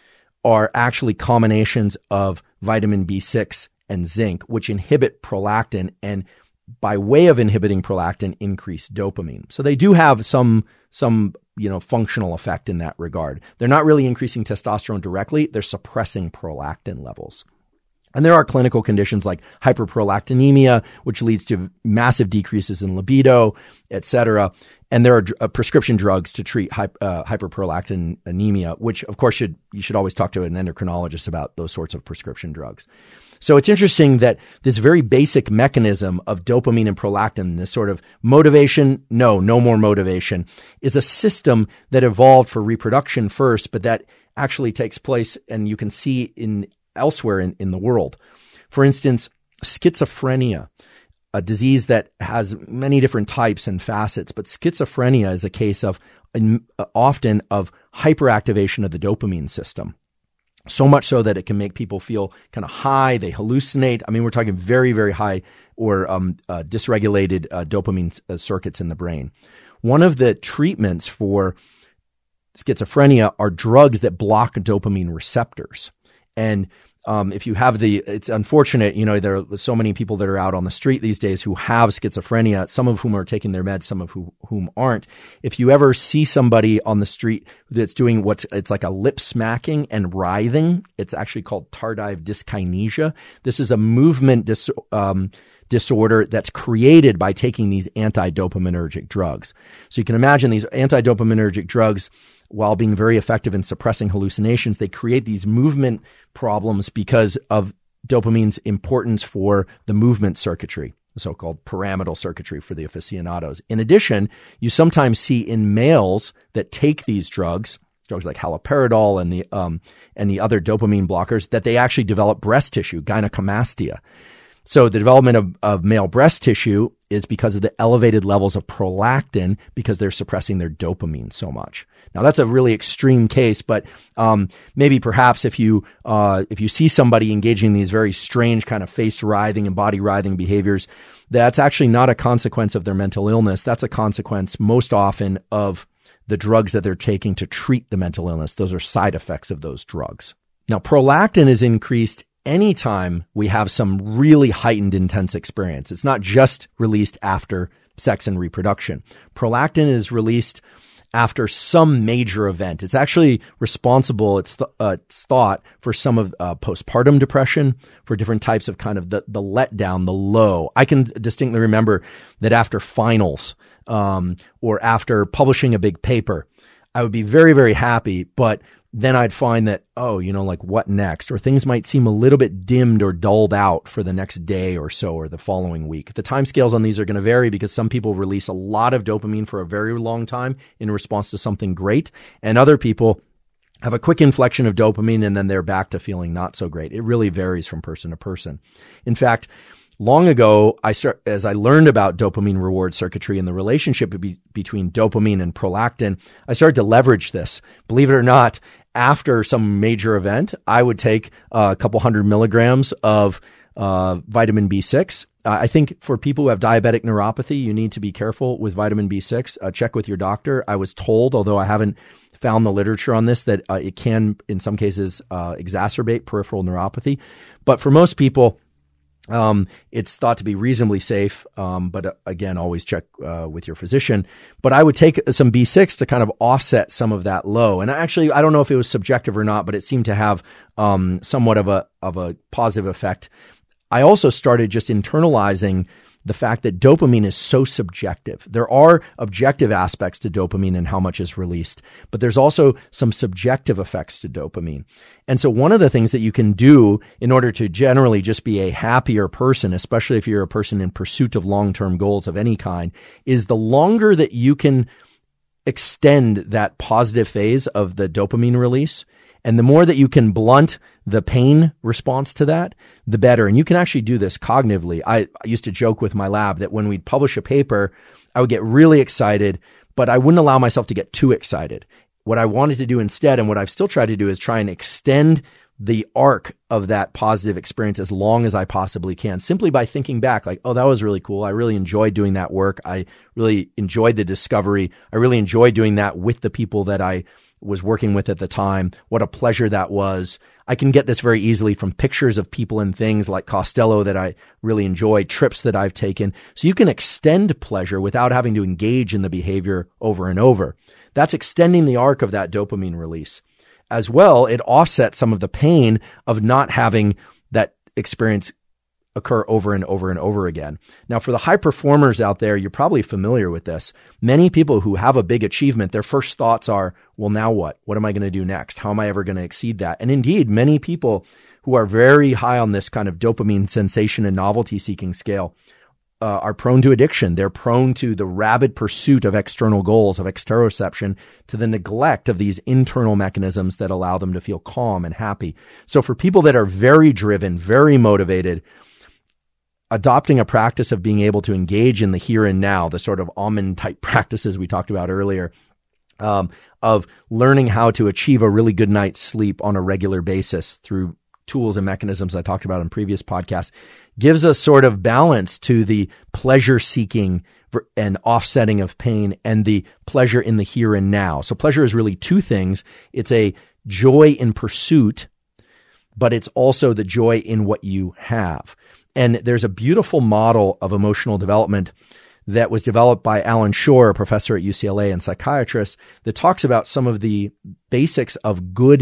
are actually combinations of vitamin B six and zinc, which inhibit prolactin and by way of inhibiting prolactin, increase dopamine. So they do have some, some, you know, functional effect in that regard. They're not really increasing testosterone directly. They're suppressing prolactin levels. And there are clinical conditions like hyperprolactinemia, which leads to massive decreases in libido, et cetera. And there are uh, prescription drugs to treat hy- uh, hyperprolactinemia, which of course should, you should always talk to an endocrinologist about those sorts of prescription drugs. So it's interesting that this very basic mechanism of dopamine and prolactin, this sort of motivation, no, no more motivation, is a system that evolved for reproduction first, but that actually takes place, and you can see in elsewhere in, in the world. For instance, schizophrenia, a disease that has many different types and facets, but schizophrenia is a case of often of hyperactivation of the dopamine system. So much so that it can make people feel kind of high, they hallucinate. I mean, we're talking very, very high or um, uh, dysregulated uh, dopamine uh, circuits in the brain. One of the treatments for schizophrenia are drugs that block dopamine receptors. And um, if you have the, it's unfortunate, you know, there are so many people that are out on the street these days who have schizophrenia, some of whom are taking their meds, some of who, whom aren't. If you ever see somebody on the street that's doing what's, it's like a lip smacking and writhing, it's actually called tardive dyskinesia. This is a movement dis, um, disorder that's created by taking these anti-dopaminergic drugs. So you can imagine these anti-dopaminergic drugs, while being very effective in suppressing hallucinations, they create these movement problems because of dopamine's importance for the movement circuitry, the so-called pyramidal circuitry for the aficionados. In addition, you sometimes see in males that take these drugs, drugs like haloperidol and the um, and the other dopamine blockers, that they actually develop breast tissue, gynecomastia. So the development of, of male breast tissue is because of the elevated levels of prolactin, because they're suppressing their dopamine so much. Now that's a really extreme case, but um, maybe perhaps if you uh, if you see somebody engaging in these very strange kind of face writhing and body writhing behaviors, that's actually not a consequence of their mental illness. That's a consequence most often of the drugs that they're taking to treat the mental illness. Those are side effects of those drugs. Now, prolactin is increased anytime we have some really heightened intense experience. It's not just released after sex and reproduction. Prolactin is released after some major event. It's actually responsible, it's, th- uh, it's thought, for some of uh, postpartum depression, for different types of kind of the, the letdown, the low. I can distinctly remember that after finals um, or after publishing a big paper, I would be very, very happy, but then I'd find that, oh, you know, like what next? Or things might seem a little bit dimmed or dulled out for the next day or so or the following week. The timescales on these are going to vary because some people release a lot of dopamine for a very long time in response to something great, and other people have a quick inflection of dopamine and then they're back to feeling not so great. It really varies from person to person. In fact, long ago, I start, as I learned about dopamine reward circuitry and the relationship be, between dopamine and prolactin, I started to leverage this. Believe it or not, after some major event, I would take uh, a couple hundred milligrams of uh, vitamin B six. Uh, I think for people who have diabetic neuropathy, you need to be careful with vitamin B six. Uh, check with your doctor. I was told, although I haven't found the literature on this, that uh, it can, in some cases, uh, exacerbate peripheral neuropathy. But for most people, Um, it's thought to be reasonably safe, um, but uh, again, always check uh, with your physician. But I would take some B six to kind of offset some of that low. And actually, I don't know if it was subjective or not, but it seemed to have um, somewhat of a of a positive effect. I also started just internalizing the fact that dopamine is so subjective. There are objective aspects to dopamine and how much is released, but there's also some subjective effects to dopamine. And so one of the things that you can do in order to generally just be a happier person, especially if you're a person in pursuit of long-term goals of any kind, is the longer that you can extend that positive phase of the dopamine release, and the more that you can blunt the pain response to that, the better. And you can actually do this cognitively. I, I used to joke with my lab that when we'd publish a paper, I would get really excited, but I wouldn't allow myself to get too excited. What I wanted to do instead, and what I've still tried to do, is try and extend the arc of that positive experience as long as I possibly can, simply by thinking back like, oh, that was really cool. I really enjoyed doing that work. I really enjoyed the discovery. I really enjoyed doing that with the people that I was working with at the time. What a pleasure that was. I can get this very easily from pictures of people and things like Costello that I really enjoy, trips that I've taken. So you can extend pleasure without having to engage in the behavior over and over. That's extending the arc of that dopamine release. As well, it offsets some of the pain of not having that experience occur over and over and over again. Now, for the high performers out there, you're probably familiar with this. Many people who have a big achievement, their first thoughts are, well, now what? What am I going to do next? How am I ever going to exceed that? And indeed, many people who are very high on this kind of dopamine sensation and novelty seeking scale uh, are prone to addiction. They're prone to the rabid pursuit of external goals, of exteroception, to the neglect of these internal mechanisms that allow them to feel calm and happy. So for people that are very driven, very motivated, adopting a practice of being able to engage in the here and now, the sort of Amen type practices we talked about earlier, um, of learning how to achieve a really good night's sleep on a regular basis through tools and mechanisms I talked about in previous podcasts, gives a sort of balance to the pleasure seeking and offsetting of pain and the pleasure in the here and now. So pleasure is really two things. It's a joy in pursuit, but it's also the joy in what you have. And there's a beautiful model of emotional development that was developed by Alan Shore, a professor at U C L A and psychiatrist, that talks about some of the basics of good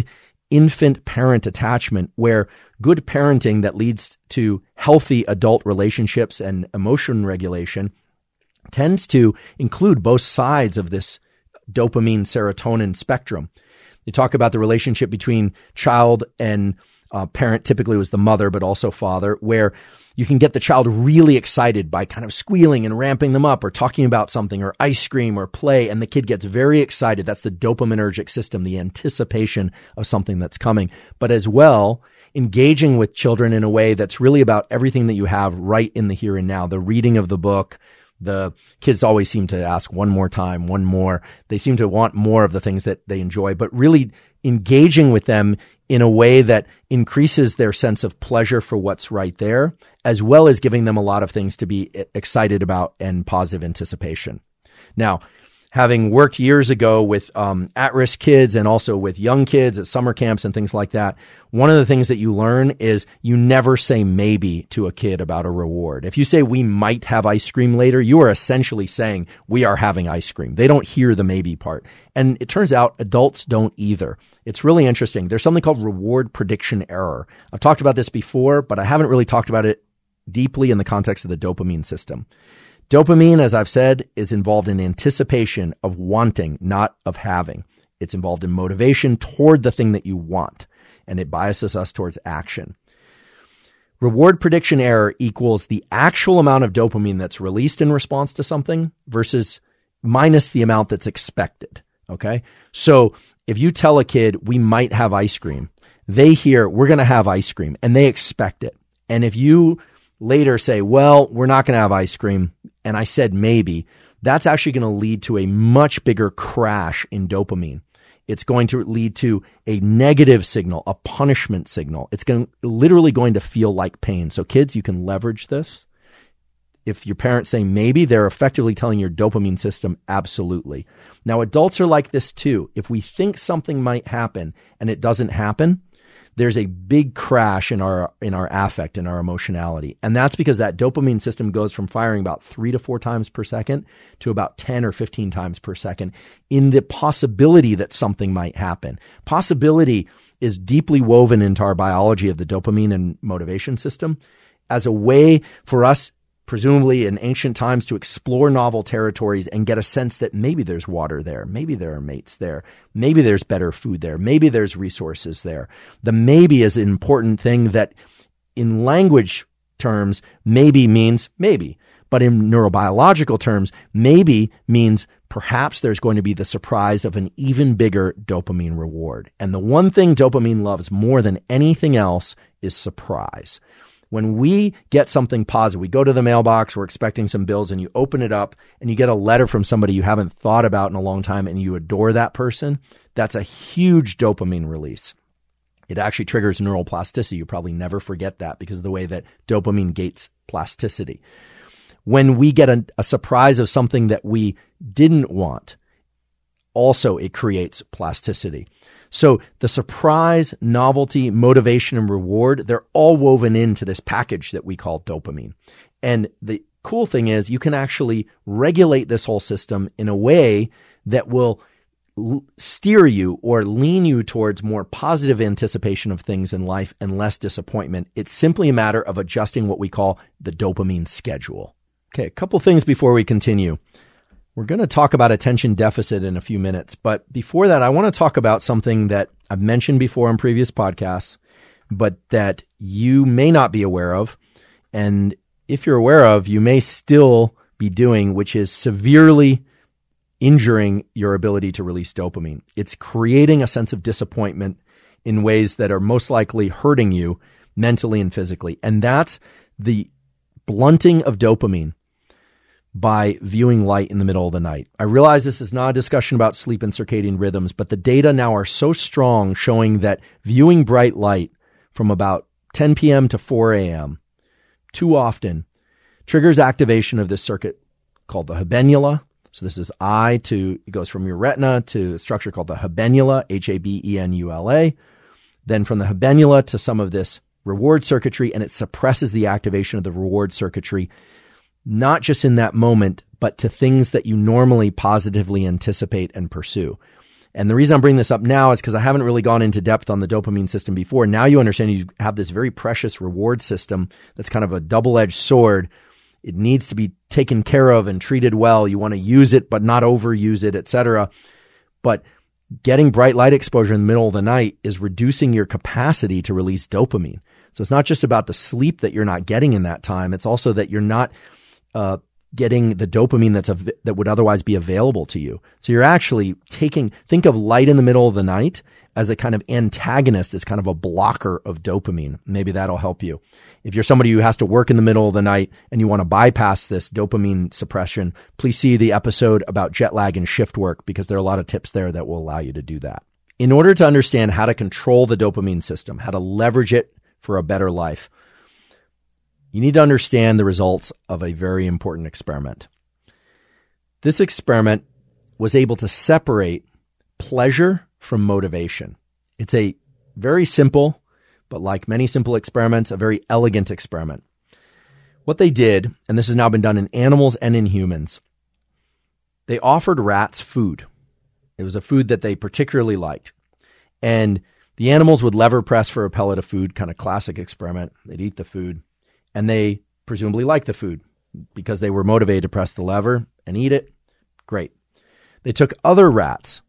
infant-parent attachment, where good parenting that leads to healthy adult relationships and emotion regulation tends to include both sides of this dopamine serotonin spectrum. You talk about the relationship between child and uh, parent, typically it was the mother, but also father, where you can get the child really excited by kind of squealing and ramping them up or talking about something or ice cream or play, and the kid gets very excited. That's the dopaminergic system, the anticipation of something that's coming. But as well, engaging with children in a way that's really about everything that you have right in the here and now, the reading of the book. The kids always seem to ask one more time, one more. They seem to want more of the things that they enjoy, but really engaging with them in a way that increases their sense of pleasure for what's right there, as well as giving them a lot of things to be excited about and positive anticipation. Now, having worked years ago with um, at-risk kids and also with young kids at summer camps and things like that, one of the things that you learn is you never say maybe to a kid about a reward. If you say we might have ice cream later, you are essentially saying we are having ice cream. They don't hear the maybe part. And it turns out adults don't either. It's really interesting. There's something called reward prediction error. I've talked about this before, but I haven't really talked about it deeply in the context of the dopamine system. Dopamine, as I've said, is involved in anticipation of wanting, not of having. It's involved in motivation toward the thing that you want, and it biases us towards action. Reward prediction error equals the actual amount of dopamine that's released in response to something versus minus the amount that's expected, okay? So if you tell a kid, we might have ice cream, they hear, we're going to have ice cream, and they expect it. And if you later say, well, we're not going to have ice cream, and I said maybe, that's actually going to lead to a much bigger crash in dopamine. It's going to lead to a negative signal, a punishment signal. It's going literally going to feel like pain. So kids, you can leverage this. If your parents say maybe, they're effectively telling your dopamine system absolutely. Now, adults are like this too. If we think something might happen and it doesn't happen, there's a big crash in our in our affect, in our emotionality. And that's because that dopamine system goes from firing about three to four times per second to about ten or fifteen times per second in the possibility that something might happen. Possibility is deeply woven into our biology of the dopamine and motivation system as a way for us, presumably in ancient times, to explore novel territories and get a sense that maybe there's water there, maybe there are mates there, maybe there's better food there, maybe there's resources there. The maybe is an important thing that in language terms, maybe means maybe. But in neurobiological terms, maybe means perhaps there's going to be the surprise of an even bigger dopamine reward. And the one thing dopamine loves more than anything else is surprise. When we get something positive, we go to the mailbox, we're expecting some bills, and you open it up and you get a letter from somebody you haven't thought about in a long time and you adore that person, that's a huge dopamine release. It actually triggers neuroplasticity. You probably never forget that because of the way that dopamine gates plasticity. When we get a, a surprise of something that we didn't want, also it creates plasticity. So the surprise, novelty, motivation, and reward, they're all woven into this package that we call dopamine. And the cool thing is you can actually regulate this whole system in a way that will l- steer you or lean you towards more positive anticipation of things in life and less disappointment. It's simply a matter of adjusting what we call the dopamine schedule. Okay, a couple things before we continue. We're going to talk about attention deficit in a few minutes, but before that, I want to talk about something that I've mentioned before in previous podcasts, but that you may not be aware of. And if you're aware of, you may still be doing, which is severely injuring your ability to release dopamine. It's creating a sense of disappointment in ways that are most likely hurting you mentally and physically. And that's the blunting of dopamine by viewing light in the middle of the night. I realize this is not a discussion about sleep and circadian rhythms, but the data now are so strong showing that viewing bright light from about ten p.m. to four a.m. too often triggers activation of this circuit called the habenula. So this is eye to, it goes from your retina to a structure called the habenula, H A B E N U L A. Then from the habenula to some of this reward circuitry, and it suppresses the activation of the reward circuitry, not just in that moment, but to things that you normally positively anticipate and pursue. And the reason I'm bringing this up now is because I haven't really gone into depth on the dopamine system before. Now you understand you have this very precious reward system that's kind of a double-edged sword. It needs to be taken care of and treated well. You want to use it, but not overuse it, et cetera. But getting bright light exposure in the middle of the night is reducing your capacity to release dopamine. So it's not just about the sleep that you're not getting in that time. It's also that you're not uh, getting the dopamine that's av- that would otherwise be available to you. So you're actually taking, think of light in the middle of the night as a kind of antagonist, as kind of a blocker of dopamine. Maybe that'll help you. If you're somebody who has to work in the middle of the night and you want to bypass this dopamine suppression, please see the episode about jet lag and shift work, because there are a lot of tips there that will allow you to do that. In order to understand how to control the dopamine system, how to leverage it for a better life, you need to understand the results of a very important experiment. This experiment was able to separate pleasure from motivation. It's a very simple, but like many simple experiments, a very elegant experiment. What they did, and this has now been done in animals and in humans, they offered rats food. It was a food that they particularly liked. And the animals would lever press for a pellet of food, kind of classic experiment. They'd eat the food, and they presumably liked the food because they were motivated to press the lever and eat it. Great. They took other rats.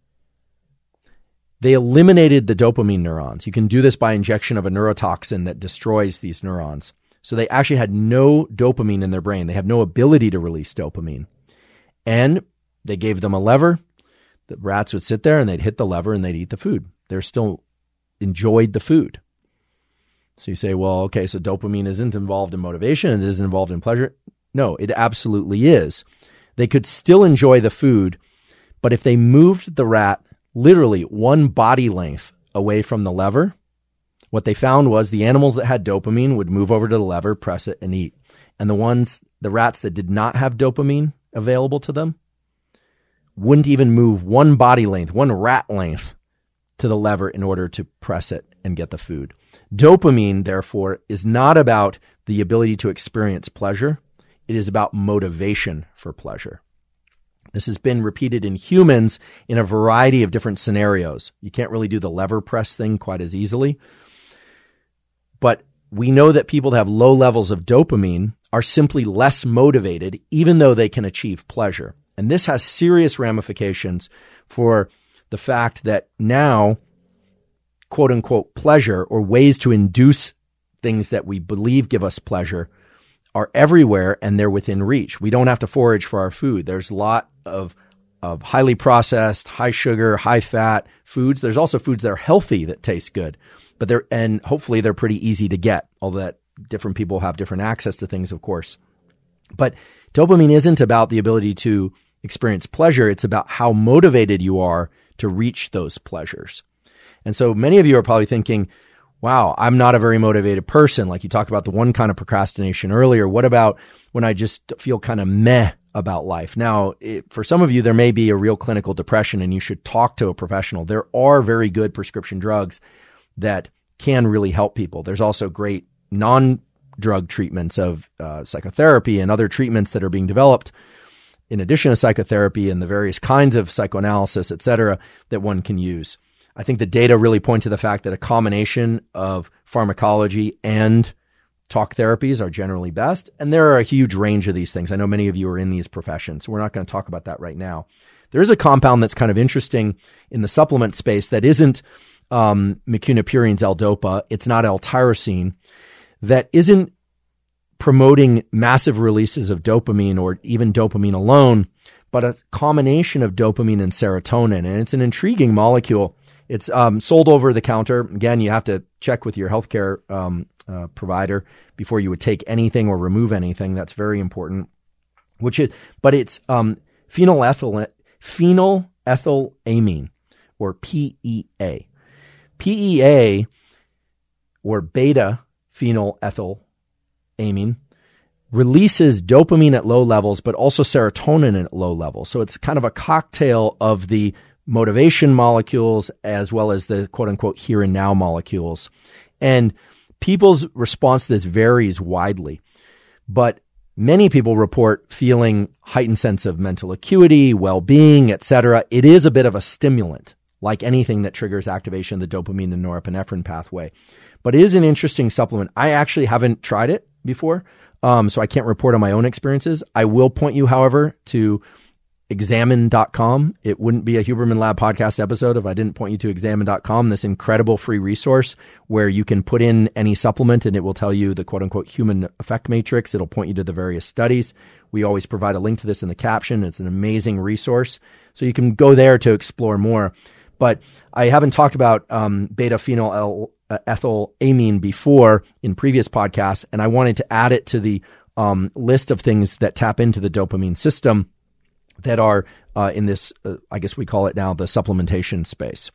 They eliminated the dopamine neurons. You can do this by injection of a neurotoxin that destroys these neurons. So they actually had no dopamine in their brain. They have no ability to release dopamine. And they gave them a lever. The rats would sit there and they'd hit the lever and they'd eat the food. They're still enjoyed the food. So you say, well, okay, so dopamine isn't involved in motivation and it isn't involved in pleasure. No, it absolutely is. They could still enjoy the food, but if they moved the rat literally one body length away from the lever, what they found was the animals that had dopamine would move over to the lever, press it, and eat. And the ones, the rats that did not have dopamine available to them, wouldn't even move one body length, one rat length to the lever in order to press it and get the food. Dopamine, therefore, is not about the ability to experience pleasure. It is about motivation for pleasure. This has been repeated in humans in a variety of different scenarios. You can't really do the lever press thing quite as easily. But we know that people that have low levels of dopamine are simply less motivated, even though they can achieve pleasure. And this has serious ramifications for the fact that now, quote unquote, pleasure, or ways to induce things that we believe give us pleasure, are everywhere and they're within reach. We don't have to forage for our food. There's a lot of of highly processed, high sugar, high fat foods. There's also foods that are healthy that taste good, but they're, and hopefully they're pretty easy to get, although that different people have different access to things, of course. But dopamine isn't about the ability to experience pleasure. It's about how motivated you are to reach those pleasures. And so many of you are probably thinking, wow, I'm not a very motivated person. Like you talked about the one kind of procrastination earlier. What about when I just feel kind of meh about life? Now, it, for some of you, there may be a real clinical depression and you should talk to a professional. There are very good prescription drugs that can really help people. There's also great non-drug treatments of uh, psychotherapy and other treatments that are being developed in addition to psychotherapy and the various kinds of psychoanalysis, et cetera, that one can use. I think the data really point to the fact that a combination of pharmacology and talk therapies are generally best. And there are a huge range of these things. I know many of you are in these professions, so we're not going to talk about that right now. There is a compound that's kind of interesting in the supplement space that isn't um, mecunopurine's L-Dopa. It's not L-tyrosine. That isn't promoting massive releases of dopamine or even dopamine alone, but a combination of dopamine and serotonin. And it's an intriguing molecule. It's um, sold over the counter. Again, you have to check with your healthcare um, uh, provider before you would take anything or remove anything. That's very important. Which is, but it's um, phenylethyl phenylethylamine, or P E A. P E A, or beta phenylethylamine, releases dopamine at low levels, but also serotonin at low levels. So it's kind of a cocktail of the motivation molecules as well as the quote unquote here and now molecules. And people's response to this varies widely, but many people report feeling heightened sense of mental acuity, well-being, et cetera. It is a bit of a stimulant. like anything that triggers activation of the dopamine and norepinephrine pathway. But it is an interesting supplement. I actually haven't tried it before, um, so I can't report on my own experiences. I will point you, however, to examine dot com. It wouldn't be a Huberman Lab podcast episode if I didn't point you to examine dot com, this incredible free resource where you can put in any supplement and it will tell you the quote unquote human effect matrix. It'll point you to the various studies. We always provide a link to this in the caption. It's an amazing resource. So you can go there to explore more. But I haven't talked about um, beta-phenyl uh, ethylamine before in previous podcasts, and I wanted to add it to the um, list of things that tap into the dopamine system that are uh, in this, uh, I guess we call it now, the supplementation space.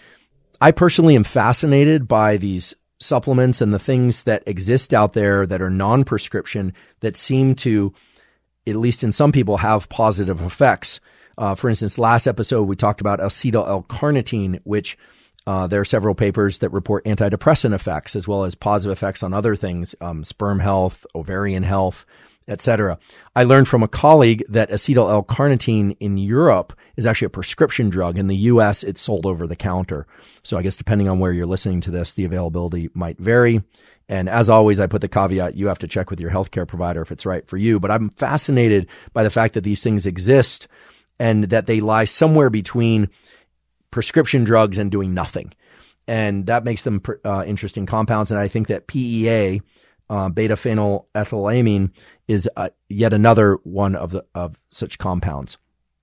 I personally am fascinated by these supplements and the things that exist out there that are non-prescription that seem to, at least in some people, have positive effects. Uh, for instance, last episode, we talked about acetyl L-carnitine, which uh, there are several papers that report antidepressant effects as well as positive effects on other things, um, sperm health, ovarian health, et cetera. I learned from a colleague that acetyl L-carnitine in Europe is actually a prescription drug. In the U S, it's sold over the counter. So I guess depending on where you're listening to this, the availability might vary. And as always, I put the caveat, you have to check with your healthcare provider if it's right for you. But I'm fascinated by the fact that these things exist and that they lie somewhere between prescription drugs and doing nothing. And that makes them uh, interesting compounds. And I think that P E A, uh, beta-phenyl ethylamine, is uh, yet another one of the of such compounds.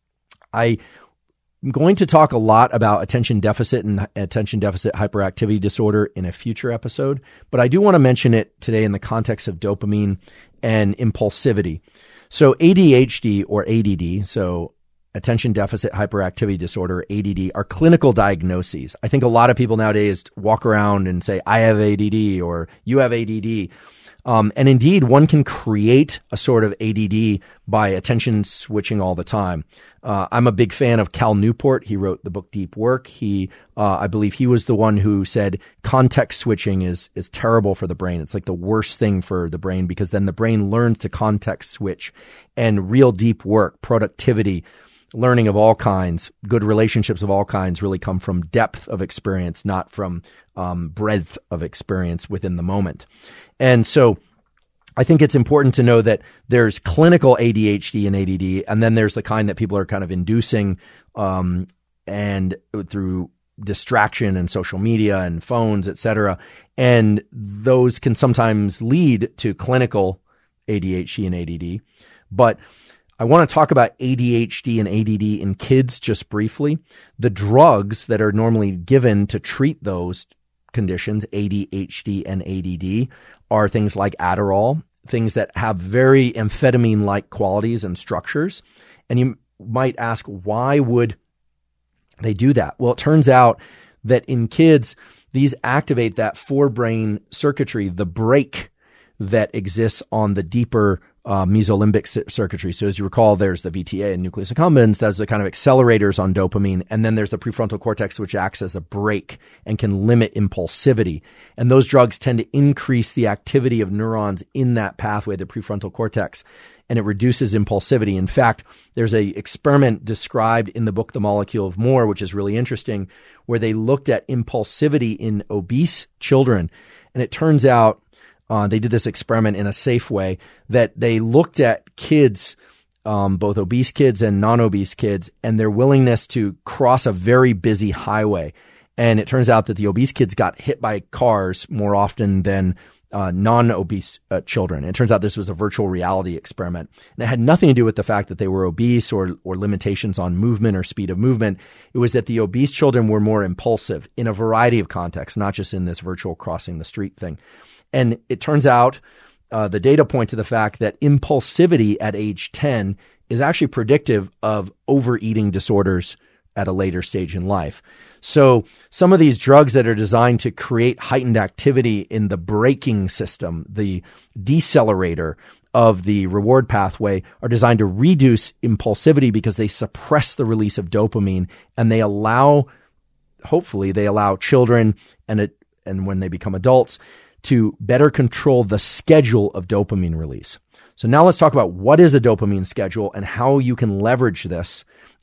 I'm going to talk a lot about attention deficit and attention deficit hyperactivity disorder in a future episode, but I do want to mention it today in the context of dopamine and impulsivity. So A D H D or A D D, so attention deficit hyperactivity disorder, A D D, are clinical diagnoses. I think a lot of people nowadays walk around and say, I have A D D or you have A D D. Um, and indeed, one can create a sort of A D D by attention switching all the time. Uh, I'm a big fan of Cal Newport. He wrote the book Deep Work. He, uh, I believe he was the one who said context switching is, is terrible for the brain. It's like the worst thing for the brain because then the brain learns to context switch. And real deep work, productivity, learning of all kinds, good relationships of all kinds really come from depth of experience, not from um, breadth of experience within the moment. And so I think it's important to know that there's clinical A D H D and A D D, and then there's the kind that people are kind of inducing um, and through distraction and social media and phones, et cetera. And those can sometimes lead to clinical A D H D and A D D. But I want to talk about A D H D and A D D in kids just briefly. The drugs that are normally given to treat those conditions, A D H D and A D D, are things like Adderall, things that have very amphetamine-like qualities and structures. And you might ask, why would they do that? Well, it turns out that in kids, these activate that forebrain circuitry, the brake that exists on the deeper uh, mesolimbic circuitry. So as you recall, there's the V T A and nucleus accumbens. Those are the kind of accelerators on dopamine. And then there's the prefrontal cortex, which acts as a brake and can limit impulsivity. And those drugs tend to increase the activity of neurons in that pathway, the prefrontal cortex, and it reduces impulsivity. In fact, there's a experiment described in the book, The Molecule of More, which is really interesting, where they looked at impulsivity in obese children. And it turns out Uh, they did this experiment in a safe way that they looked at kids, um, both obese kids and non-obese kids, and their willingness to cross a very busy highway. And it turns out that the obese kids got hit by cars more often than uh, non-obese uh, children. And it turns out this was a virtual reality experiment. And it had nothing to do with the fact that they were obese or, or limitations on movement or speed of movement. It was that the obese children were more impulsive in a variety of contexts, not just in this virtual crossing the street thing. And it turns out uh, the data point to the fact that impulsivity at age ten is actually predictive of overeating disorders at a later stage in life. So some of these drugs that are designed to create heightened activity in the braking system, the decelerator of the reward pathway, are designed to reduce impulsivity because they suppress the release of dopamine, and they allow, hopefully they allow children and it, and when they become adults, to better control the schedule of dopamine release. So now let's talk about what is a dopamine schedule and how you can leverage this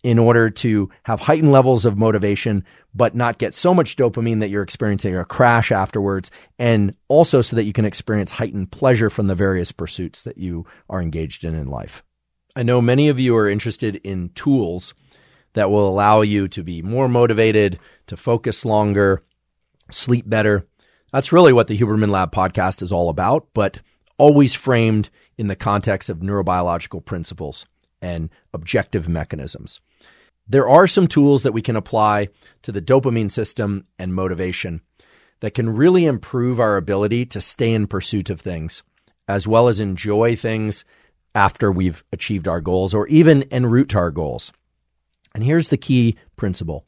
in order to have heightened levels of motivation, but not get so much dopamine that you're experiencing a crash afterwards, and also so that you can experience heightened pleasure from the various pursuits that you are engaged in in life. I know many of you are interested in tools that will allow you to be more motivated, to focus longer, sleep better. That's really what the Huberman Lab podcast is all about, but always framed in the context of neurobiological principles and objective mechanisms. There are some tools that we can apply to the dopamine system and motivation that can really improve our ability to stay in pursuit of things, as well as enjoy things after we've achieved our goals or even en route to our goals. And here's the key principle.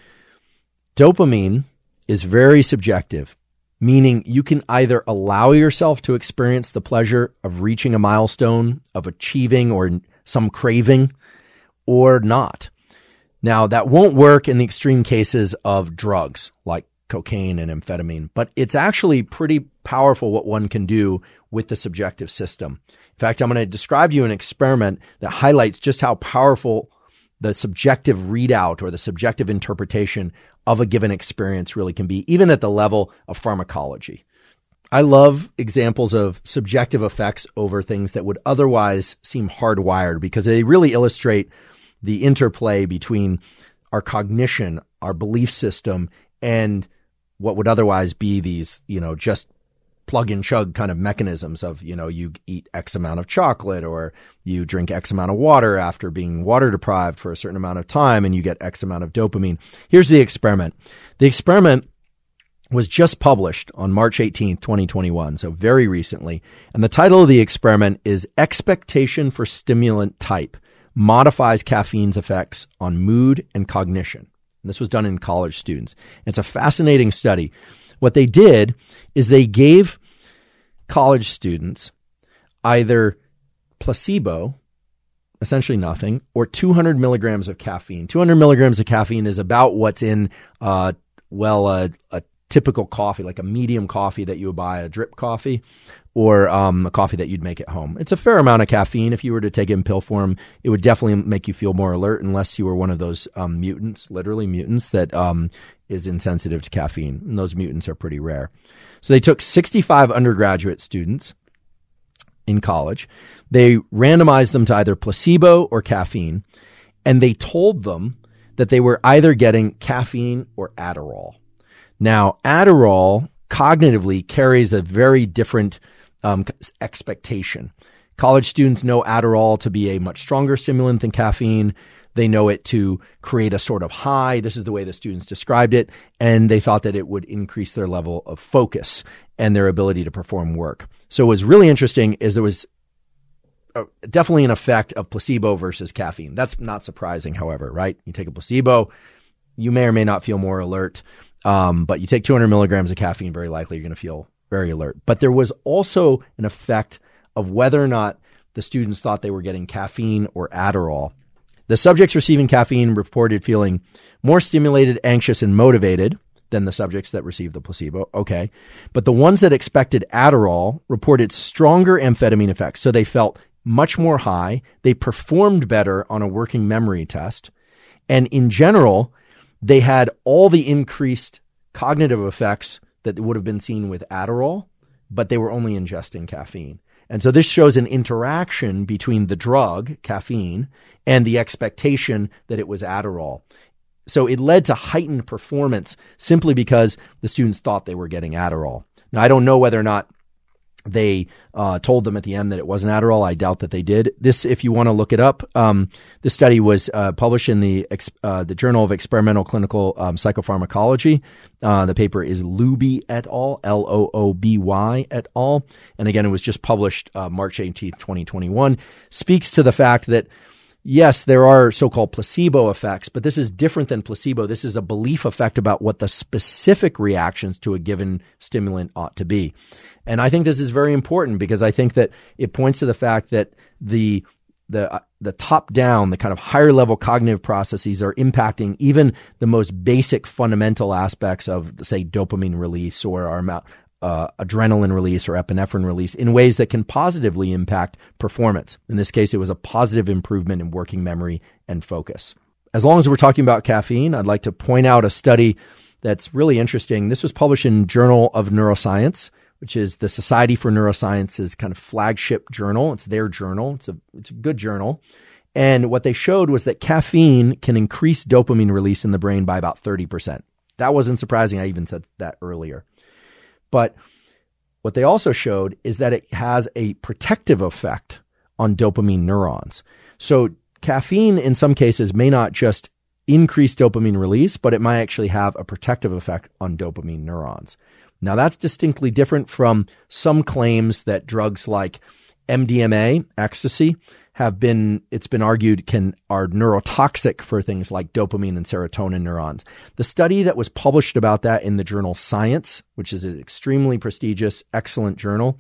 Dopamine is very subjective, meaning you can either allow yourself to experience the pleasure of reaching a milestone, of achieving or some craving, or not. Now, that won't work in the extreme cases of drugs like cocaine and amphetamine, but it's actually pretty powerful what one can do with the subjective system. In fact, I'm going to describe to you an experiment that highlights just how powerful the subjective readout or the subjective interpretation of a given experience really can be, even at the level of pharmacology. I love examples of subjective effects over things that would otherwise seem hardwired because they really illustrate the interplay between our cognition, our belief system, and what would otherwise be these, you know, just plug and chug kind of mechanisms of, you know, you eat X amount of chocolate or you drink X amount of water after being water deprived for a certain amount of time and you get X amount of dopamine. Here's the experiment. The experiment was just published on March eighteenth, twenty twenty-one, so very recently. And the title of the experiment is Expectation for Stimulant Type Modifies Caffeine's Effects on Mood and Cognition. And this was done in college students. It's a fascinating study. What they did is they gave college students either placebo, essentially nothing, or two hundred milligrams of caffeine. two hundred milligrams of caffeine is about what's in, uh, well, a, a typical coffee, like a medium coffee that you would buy, a drip coffee, or um, a coffee that you'd make at home. It's a fair amount of caffeine. If you were to take it in pill form, it would definitely make you feel more alert, unless you were one of those um, mutants, literally mutants, that um, is insensitive to caffeine. And those mutants are pretty rare. So they took sixty-five undergraduate students in college. They randomized them to either placebo or caffeine, and they told them that they were either getting caffeine or Adderall. Now, Adderall cognitively carries a very different um, expectation. College students know Adderall to be a much stronger stimulant than caffeine. They know it to create a sort of high. This is the way the students described it. And they thought that it would increase their level of focus and their ability to perform work. So what was really interesting is there was a, definitely an effect of placebo versus caffeine. That's not surprising, however, right? You take a placebo, you may or may not feel more alert. Um, but you take two hundred milligrams of caffeine, very likely you're going to feel very alert. But there was also an effect of whether or not the students thought they were getting caffeine or Adderall. The subjects receiving caffeine reported feeling more stimulated, anxious, and motivated than the subjects that received the placebo. Okay. But the ones that expected Adderall reported stronger amphetamine effects. So they felt much more high. They performed better on a working memory test. And in general, they had all the increased cognitive effects that would have been seen with Adderall, but they were only ingesting caffeine. And so this shows an interaction between the drug, caffeine, and the expectation that it was Adderall. So it led to heightened performance simply because the students thought they were getting Adderall. Now, I don't know whether or not they uh, told them at the end that it wasn't Adderall. I doubt that they did. This, if you want to look it up, um, this study was uh, published in the uh, the Journal of Experimental Clinical um, Psychopharmacology. Uh, the paper is Looby et al., L O O B Y et al. And again, it was just published uh, March eighteenth, twenty twenty-one. Speaks to the fact that, yes, there are so-called placebo effects, but this is different than placebo. This is a belief effect about what the specific reactions to a given stimulant ought to be. And I think this is very important because I think that it points to the fact that the the uh, the top down, the kind of higher level cognitive processes are impacting even the most basic fundamental aspects of, say, dopamine release or our uh, adrenaline release or epinephrine release in ways that can positively impact performance. In this case, it was a positive improvement in working memory and focus. as long as we're talking about caffeine, I'd like to point out a study that's really interesting. This was published in Journal of Neuroscience, which is the Society for Neuroscience's kind of flagship journal. It's their journal. It's a, it's a good journal. And what they showed was that caffeine can increase dopamine release in the brain by about thirty percent. That wasn't surprising. I even said that earlier. But what they also showed is that it has a protective effect on dopamine neurons. So caffeine in some cases may not just increase dopamine release, but it might actually have a protective effect on dopamine neurons. Now that's distinctly different from some claims that drugs like M D M A, ecstasy, have been, it's been argued can, are neurotoxic for things like dopamine and serotonin neurons. The study that was published about that in the journal Science, which is an extremely prestigious, excellent journal,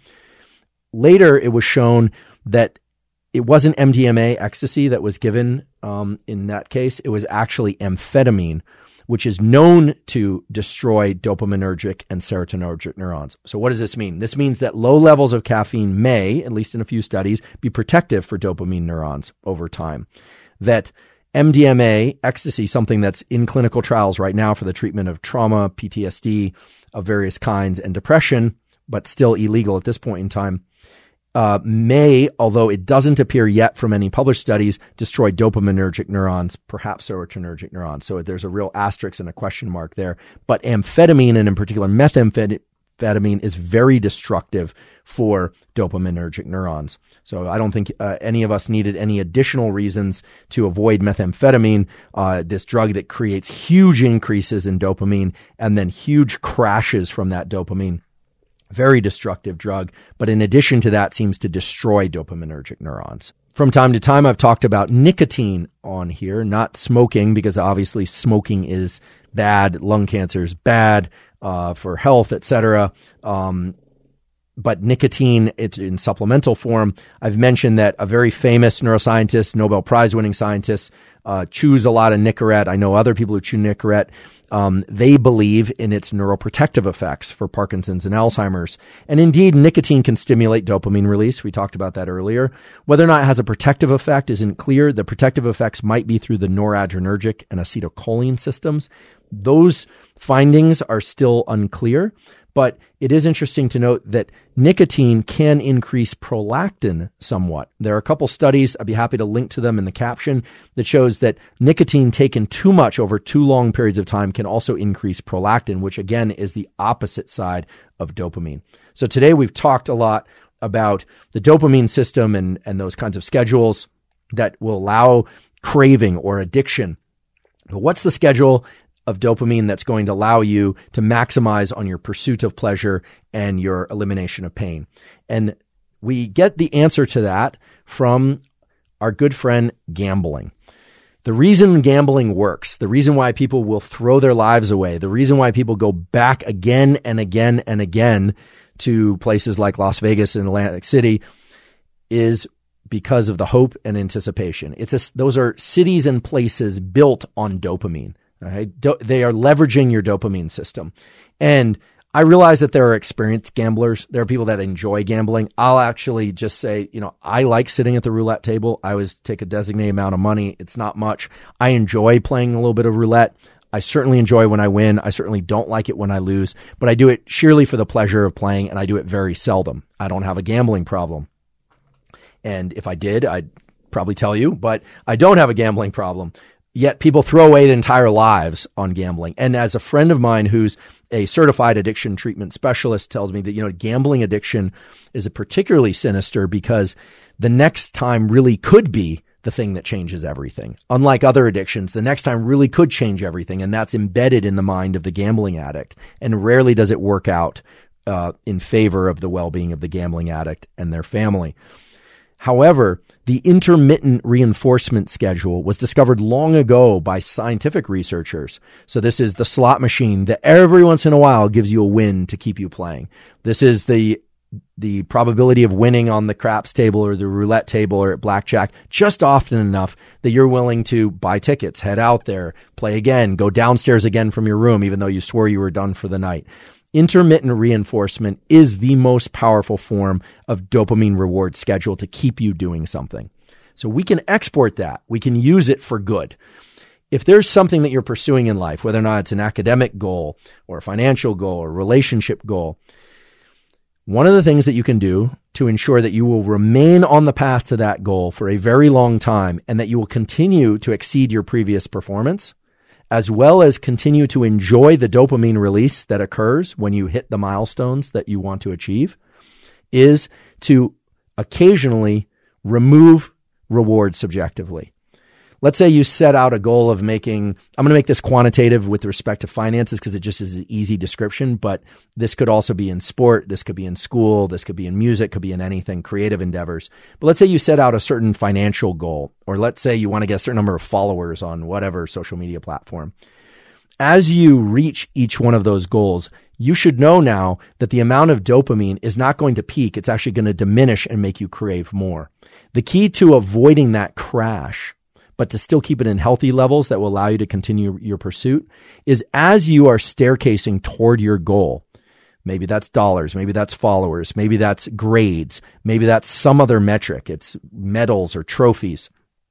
later it was shown that it wasn't M D M A, ecstasy, that was given um, in that case. It was actually amphetamine, which is known to destroy dopaminergic and serotonergic neurons. So what does this mean? This means that low levels of caffeine may, at least in a few studies, be protective for dopamine neurons over time. That M D M A, ecstasy, something that's in clinical trials right now for the treatment of trauma, P T S D of various kinds, and depression, but still illegal at this point in time, Uh, may, although it doesn't appear yet from any published studies, destroy dopaminergic neurons, perhaps serotonergic neurons. So there's a real asterisk and a question mark there. But amphetamine, and in particular methamphetamine, is very destructive for dopaminergic neurons. So I don't think uh, any of us needed any additional reasons to avoid methamphetamine, uh, this drug that creates huge increases in dopamine and then huge crashes from that dopamine. Very destructive drug, but in addition to that seems to destroy dopaminergic neurons. From time to time, I've talked about nicotine on here, not smoking, because obviously smoking is bad, lung cancer is bad uh, for health, et cetera. Um, but nicotine, it's in supplemental form. I've mentioned that a very famous neuroscientist, Nobel Prize-winning scientist, uh, chews a lot of Nicorette. I know other people who chew Nicorette. Um, they believe in its neuroprotective effects for Parkinson's and Alzheimer's. And indeed, nicotine can stimulate dopamine release. We talked about that earlier. Whether or not it has a protective effect isn't clear. The protective effects might be through the noradrenergic and acetylcholine systems. Those findings are still unclear. But it is interesting to note that nicotine can increase prolactin somewhat. There are a couple studies, I'd be happy to link to them in the caption, that shows that nicotine taken too much over too long periods of time can also increase prolactin, which again is the opposite side of dopamine. So today we've talked a lot about the dopamine system and, and those kinds of schedules that will allow craving or addiction. But what's the schedule of dopamine that's going to allow you to maximize on your pursuit of pleasure and your elimination of pain? And we get the answer to that from our good friend gambling. The reason gambling works, the reason why people will throw their lives away, the reason why people go back again and again and again to places like Las Vegas and Atlantic City is because of the hope and anticipation. It's a, those are cities and places built on dopamine. Right? Do- they are leveraging your dopamine system. And I realize that there are experienced gamblers. There are people that enjoy gambling. I'll actually just say, you know, I like sitting at the roulette table. I always take a designated amount of money. It's not much. I enjoy playing a little bit of roulette. I certainly enjoy when I win. I certainly don't like it when I lose, but I do it sheerly for the pleasure of playing, and I do it very seldom. I don't have a gambling problem. And if I did, I'd probably tell you, but I don't have a gambling problem. Yet people throw away their entire lives on gambling. And as a friend of mine who's a certified addiction treatment specialist tells me that, you know, gambling addiction is a particularly sinister because the next time really could be the thing that changes everything. Unlike other addictions, the next time really could change everything. And that's embedded in the mind of the gambling addict. And rarely does it work out uh, in favor of the well-being of the gambling addict and their family. However, the intermittent reinforcement schedule was discovered long ago by scientific researchers. So this is the slot machine that every once in a while gives you a win to keep you playing. This is the the probability of winning on the craps table or the roulette table or at blackjack just often enough that you're willing to buy tickets, head out there, play again, go downstairs again from your room even though you swore you were done for the night. Intermittent reinforcement is the most powerful form of dopamine reward schedule to keep you doing something. So we can export that. We can use it for good. if there's something that you're pursuing in life, whether or not it's an academic goal or a financial goal or a relationship goal, one of the things that you can do to ensure that you will remain on the path to that goal for a very long time and that you will continue to exceed your previous performance, as well as continue to enjoy the dopamine release that occurs when you hit the milestones that you want to achieve, is to occasionally remove reward subjectively. Let's say you set out a goal of making, I'm going to make this quantitative with respect to finances because it just is an easy description, but this could also be in sport, this could be in school, this could be in music, could be in anything, creative endeavors. But let's say you set out a certain financial goal, or let's say you want to get a certain number of followers on whatever social media platform. As you reach each one of those goals, you should know now that the amount of dopamine is not going to peak. It's actually going to diminish and make you crave more. The key to avoiding that crash, but to still keep it in healthy levels that will allow you to continue your pursuit, is as you are staircasing toward your goal, maybe that's dollars, maybe that's followers, maybe that's grades, maybe that's some other metric, it's medals or trophies,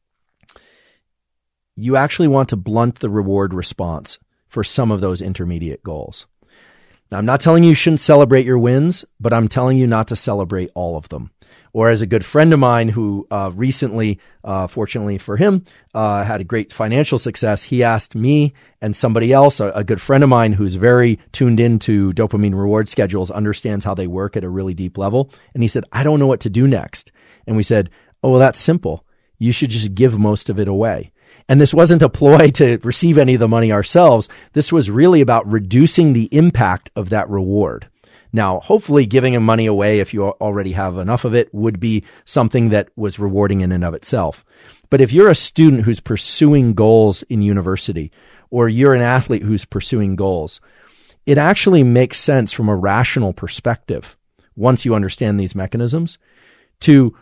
you actually want to blunt the reward response for some of those intermediate goals. Now, I'm not telling you you shouldn't celebrate your wins, but I'm telling you not to celebrate all of them. Or as a good friend of mine who uh, recently, uh, fortunately for him, uh, had a great financial success, he asked me and somebody else, a, a good friend of mine who's very tuned into dopamine reward schedules, understands how they work at a really deep level. And he said, I don't know what to do next. And we said, oh, well, that's simple. You should just give most of it away. And this wasn't a ploy to receive any of the money ourselves. This was really about reducing the impact of that reward. Now, hopefully giving him money away, if you already have enough of it, would be something that was rewarding in and of itself. But if you're a student who's pursuing goals in university, or you're an athlete who's pursuing goals, it actually makes sense from a rational perspective, once you understand these mechanisms, to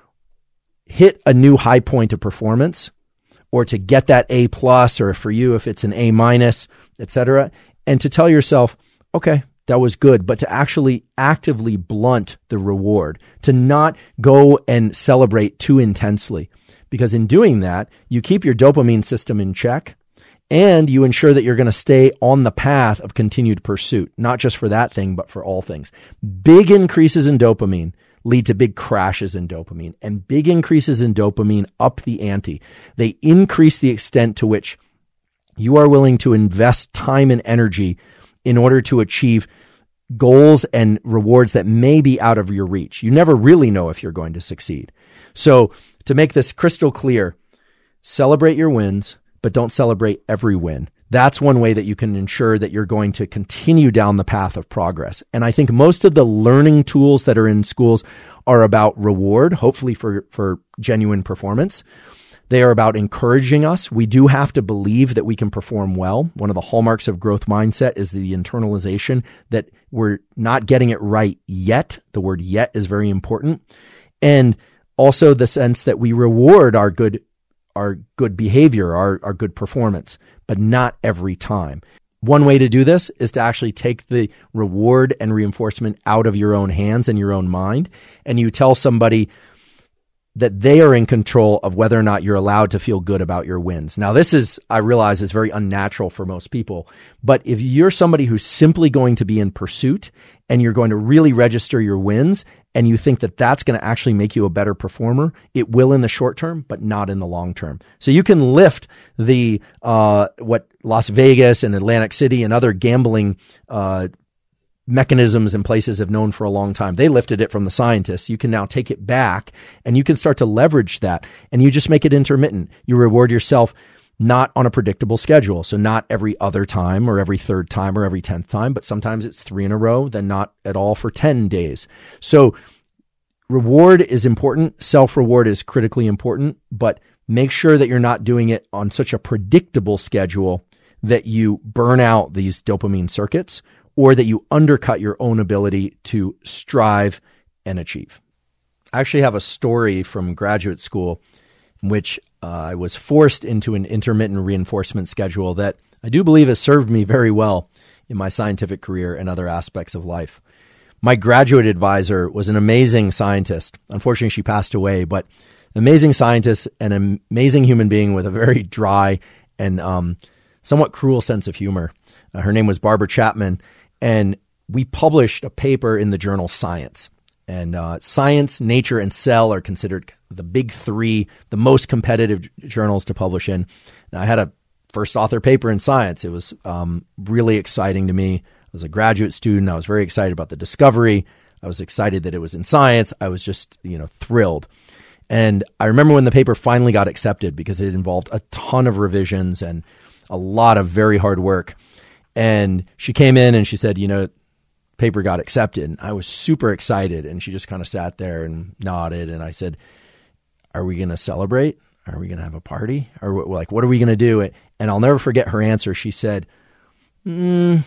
hit a new high point of performance, or to get that A plus, or for you, if it's an A minus, et cetera, and to tell yourself, okay, that was good, but to actually actively blunt the reward, to not go and celebrate too intensely. Because in doing that, you keep your dopamine system in check and you ensure that you're going to stay on the path of continued pursuit, not just for that thing, but for all things. Big increases in dopamine lead to big crashes in dopamine, and big increases in dopamine up the ante. They increase the extent to which you are willing to invest time and energy in order to achieve goals and rewards that may be out of your reach. You never really know if you're going to succeed. So to make this crystal clear, celebrate your wins, but don't celebrate every win. That's one way that you can ensure that you're going to continue down the path of progress. And I think most of the learning tools that are in schools are about reward, hopefully for, for genuine performance. They are about encouraging us. We do have to believe that we can perform well. One of the hallmarks of growth mindset is the internalization that we're not getting it right yet. The word yet is very important. And also the sense that we reward our good, our good behavior, our, our good performance, but not every time. One way to do this is to actually take the reward and reinforcement out of your own hands and your own mind. And you tell somebody that they are in control of whether or not you're allowed to feel good about your wins. Now, this is, I realize, is very unnatural for most people. But if you're somebody who's simply going to be in pursuit and you're going to really register your wins and you think that that's going to actually make you a better performer, it will in the short term, but not in the long term. So you can lift the, uh, what Las Vegas and Atlantic City and other gambling, uh, mechanisms and places have known for a long time. They lifted it from the scientists. You can now take it back and you can start to leverage that, and you just make it intermittent. You reward yourself not on a predictable schedule. So not every other time or every third time or every tenth time, but sometimes it's three in a row, then not at all for ten days. So reward is important. Self-reward is critically important, but make sure that you're not doing it on such a predictable schedule that you burn out these dopamine circuits, or that you undercut your own ability to strive and achieve. I actually have a story from graduate school in which uh, I was forced into an intermittent reinforcement schedule that I do believe has served me very well in my scientific career and other aspects of life. My graduate advisor was an amazing scientist. Unfortunately, she passed away, but an amazing scientist, an amazing human being with a very dry and um, somewhat cruel sense of humor. Uh, her name was Barbara Chapman, and we published a paper in the journal Science. And uh, Science, Nature, and Cell are considered the big three, the most competitive j- journals to publish in. And I had a first author paper in Science. It was um, really exciting to me. I was a graduate student. I was very excited about the discovery. I was excited that it was in Science. I was just, you know, thrilled. And I remember when the paper finally got accepted, because it involved a ton of revisions and a lot of very hard work. And she came in and she said, you know, paper got accepted. And I was super excited. And she just kind of sat there and nodded. And I said, are we going to celebrate? Are we going to have a party? Or like, what are we going to do? And I'll never forget her answer. She said, mm,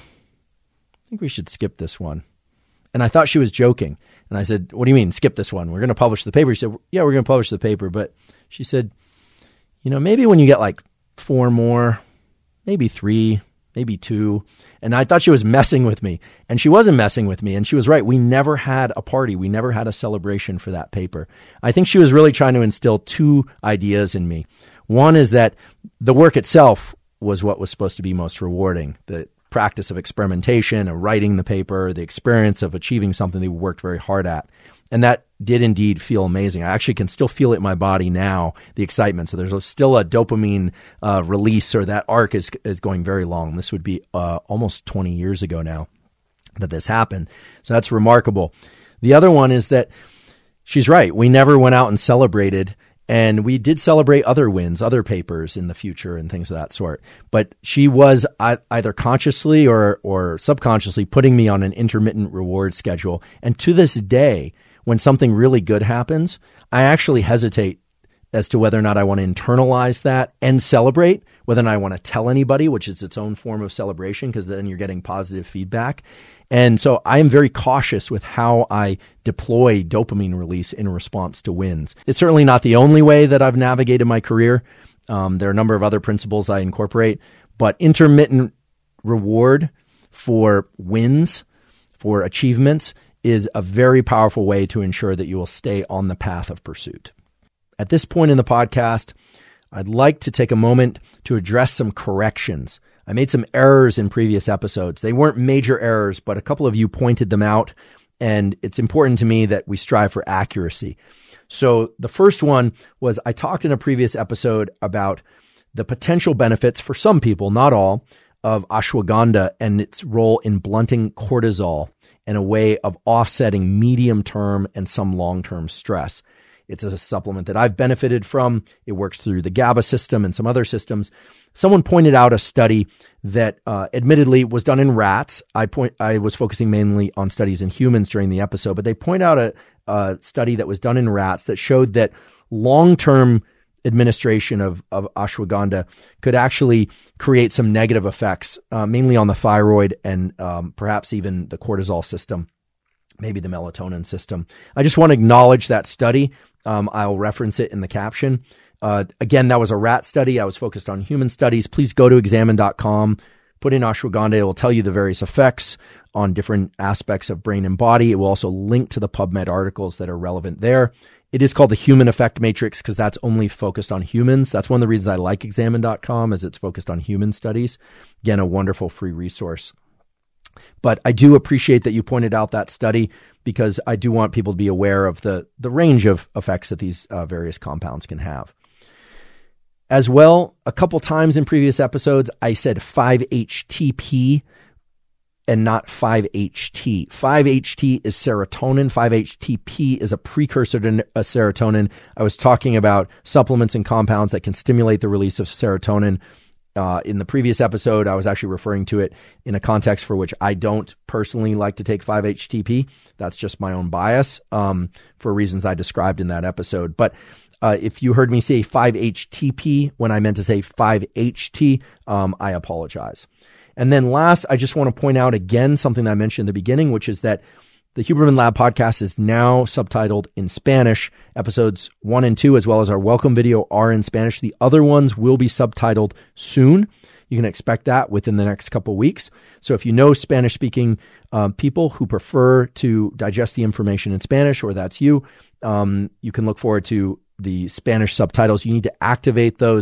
I think we should skip this one. And I thought she was joking. And I said, what do you mean, skip this one? We're going to publish the paper. She said, yeah, we're going to publish the paper. But she said, you know, maybe when you get like four more, maybe three, maybe two. And I thought she was messing with me. And she wasn't messing with me. And she was right. We never had a party. We never had a celebration for that paper. I think she was really trying to instill two ideas in me. One is that the work itself was what was supposed to be most rewarding. The practice of experimentation, of writing the paper, the experience of achieving something they worked very hard at. And that did indeed feel amazing. I actually can still feel it in my body now, the excitement. So there's a, still a dopamine uh, release, or that arc is is going very long. This would be uh, almost twenty years ago now that this happened. So that's remarkable. The other one is that she's right. We never went out and celebrated. And we did celebrate other wins, other papers in the future and things of that sort. But she was either consciously or or subconsciously putting me on an intermittent reward schedule. And to this day, when something really good happens, I actually hesitate as to whether or not I want to internalize that and celebrate, whether or not I want to tell anybody, which is its own form of celebration, because then you're getting positive feedback. And so I am very cautious with how I deploy dopamine release in response to wins. It's certainly not the only way that I've navigated my career. Um, there are a number of other principles I incorporate, but intermittent reward for wins, for achievements, is a very powerful way to ensure that you will stay on the path of pursuit. At this point in the podcast, I'd like to take a moment to address some corrections. I made some errors in previous episodes. They weren't major errors, but a couple of you pointed them out, and it's important to me that we strive for accuracy. So the first one was, I talked in a previous episode about the potential benefits for some people, not all, of ashwagandha and its role in blunting cortisol and a way of offsetting medium-term and some long-term stress. It's a supplement that I've benefited from. It works through the GABA system and some other systems. Someone pointed out a study that uh, admittedly was done in rats. I point I was focusing mainly on studies in humans during the episode, but they point out a, a study that was done in rats that showed that long-term administration of, of ashwagandha could actually create some negative effects, uh, mainly on the thyroid and um, perhaps even the cortisol system, maybe the melatonin system. I just want to acknowledge that study. Um, I'll reference it in the caption. Uh, again, that was a rat study. I was focused on human studies. Please go to examine dot com, put in ashwagandha. It will tell you the various effects on different aspects of brain and body. It will also link to the PubMed articles that are relevant there. It is called the Human Effect Matrix because that's only focused on humans. That's one of the reasons I like examine dot com, is it's focused on human studies. Again, a wonderful free resource. But I do appreciate that you pointed out that study, because I do want people to be aware of the, the range of effects that these uh, various compounds can have. As well, a couple times in previous episodes, I said five H T P and not five H T. five H T is serotonin. five H T P is a precursor to a serotonin. I was talking about supplements and compounds that can stimulate the release of serotonin. Uh, in the previous episode, I was actually referring to it in a context for which I don't personally like to take five H T P. That's just my own bias um, for reasons I described in that episode. But uh, if you heard me say five H T P when I meant to say five H T, um, I apologize. And then last, I just want to point out again something that I mentioned in the beginning, which is that the Huberman Lab podcast is now subtitled in Spanish. Episodes one and two, as well as our welcome video, are in Spanish. The other ones will be subtitled soon. You can expect that within the next couple weeks. So if you know Spanish-speaking um, people who prefer to digest the information in Spanish, or that's you, um, you can look forward to the Spanish subtitles. You need to activate those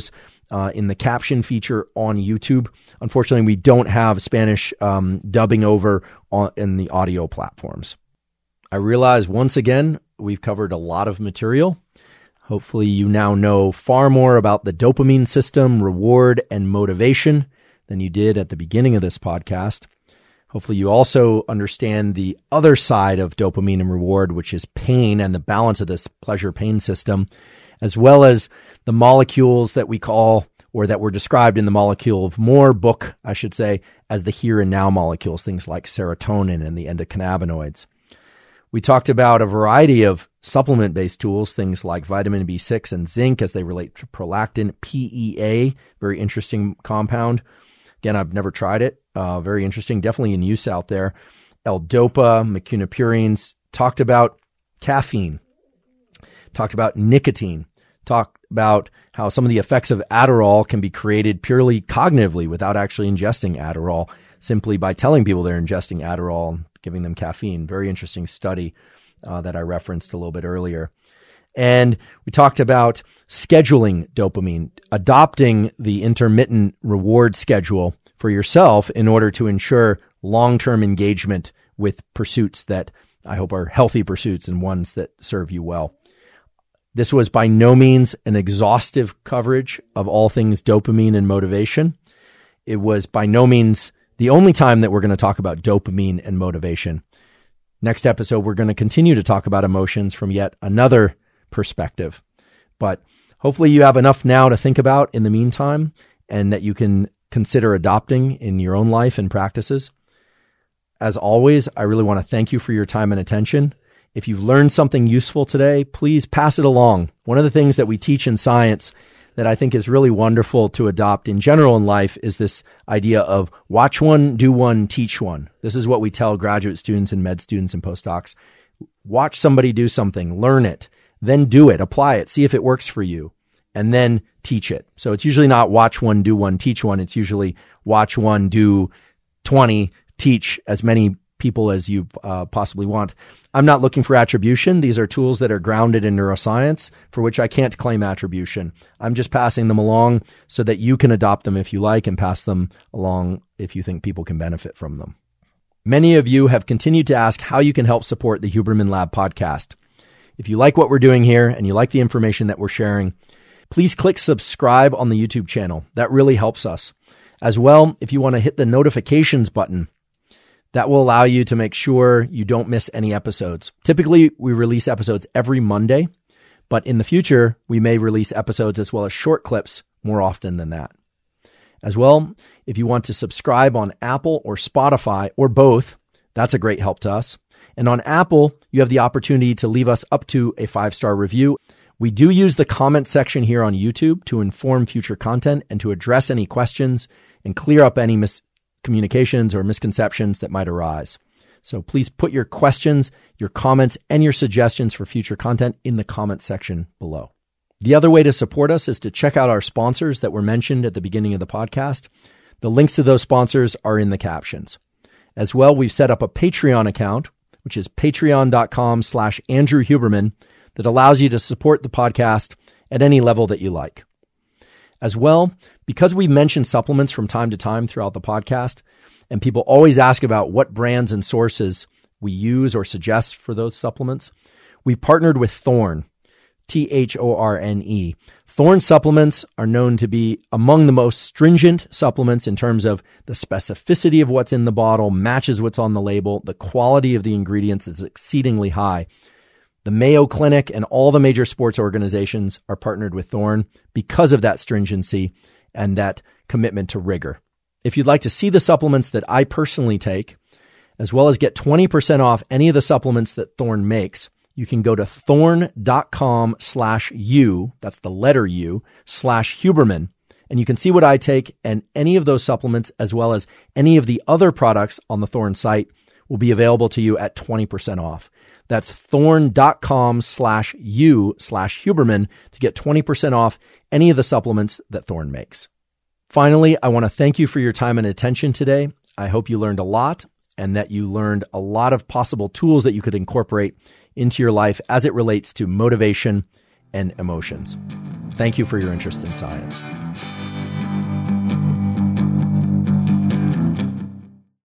uh, in the caption feature on YouTube. Unfortunately, we don't have Spanish um, dubbing over on, in the audio platforms. I realize once again, we've covered a lot of material. Hopefully you now know far more about the dopamine system, reward, and motivation than you did at the beginning of this podcast. Hopefully you also understand the other side of dopamine and reward, which is pain and the balance of this pleasure-pain system, as well as the molecules that we call, or that were described in the Molecule of More book, I should say, as the here and now molecules, things like serotonin and the endocannabinoids. We talked about a variety of supplement-based tools, things like vitamin B six and zinc as they relate to prolactin, P E A, very interesting compound. Again, I've never tried it. Uh, very interesting, definitely in use out there. L-Dopa, mecunopurines, talked about caffeine, talked about nicotine, talked about how some of the effects of Adderall can be created purely cognitively without actually ingesting Adderall, simply by telling people they're ingesting Adderall, giving them caffeine. Very interesting study uh, that I referenced a little bit earlier. And we talked about scheduling dopamine, adopting the intermittent reward schedule for yourself in order to ensure long-term engagement with pursuits that I hope are healthy pursuits and ones that serve you well. This was by no means an exhaustive coverage of all things dopamine and motivation. It was by no means the only time that we're going to talk about dopamine and motivation. Next episode, we're going to continue to talk about emotions from yet another perspective. But hopefully you have enough now to think about in the meantime, and that you can consider adopting in your own life and practices. As always, I really want to thank you for your time and attention. If you've learned something useful today, please pass it along. One of the things that we teach in science that I think is really wonderful to adopt in general in life is this idea of watch one, do one, teach one. This is what we tell graduate students and med students and postdocs. Watch somebody do something, learn it, then do it, apply it, see if it works for you, and then teach it. So it's usually not watch one, do one, teach one. It's usually watch one, do twenty, teach as many people as you uh, possibly want. I'm not looking for attribution. These are tools that are grounded in neuroscience for which I can't claim attribution. I'm just passing them along so that you can adopt them if you like and pass them along if you think people can benefit from them. Many of you have continued to ask how you can help support the Huberman Lab podcast. If you like what we're doing here and you like the information that we're sharing, please click subscribe on the YouTube channel. That really helps us. As well, if you want to hit the notifications button, that will allow you to make sure you don't miss any episodes. Typically, we release episodes every Monday, but in the future, we may release episodes as well as short clips more often than that. As well, if you want to subscribe on Apple or Spotify or both, that's a great help to us. And on Apple, you have the opportunity to leave us up to a five-star review. We do use the comment section here on YouTube to inform future content and to address any questions and clear up any miscommunications or misconceptions that might arise. So please put your questions, your comments, and your suggestions for future content in the comment section below. The other way to support us is to check out our sponsors that were mentioned at the beginning of the podcast. The links to those sponsors are in the captions. As well, we've set up a Patreon account, which is patreon.com slash Andrew Huberman, that allows you to support the podcast at any level that you like. As well, because we mention supplements from time to time throughout the podcast, and people always ask about what brands and sources we use or suggest for those supplements, we partnered with Thorne, T H O R N E. Thorne supplements are known to be among the most stringent supplements in terms of the specificity of what's in the bottle, matches what's on the label, the quality of the ingredients is exceedingly high. The Mayo Clinic and all the major sports organizations are partnered with Thorne because of that stringency and that commitment to rigor. If you'd like to see the supplements that I personally take, as well as get twenty percent off any of the supplements that Thorne makes, you can go to thorne.com slash U, that's the letter U, slash Huberman, and you can see what I take, and any of those supplements, as well as any of the other products on the Thorne site, will be available to you at twenty percent off. That's thorne.com slash U slash Huberman to get twenty percent off any of the supplements that Thorne makes. Finally, I want to thank you for your time and attention today. I hope you learned a lot and that you learned a lot of possible tools that you could incorporate into your life as it relates to motivation and emotions. Thank you for your interest in science.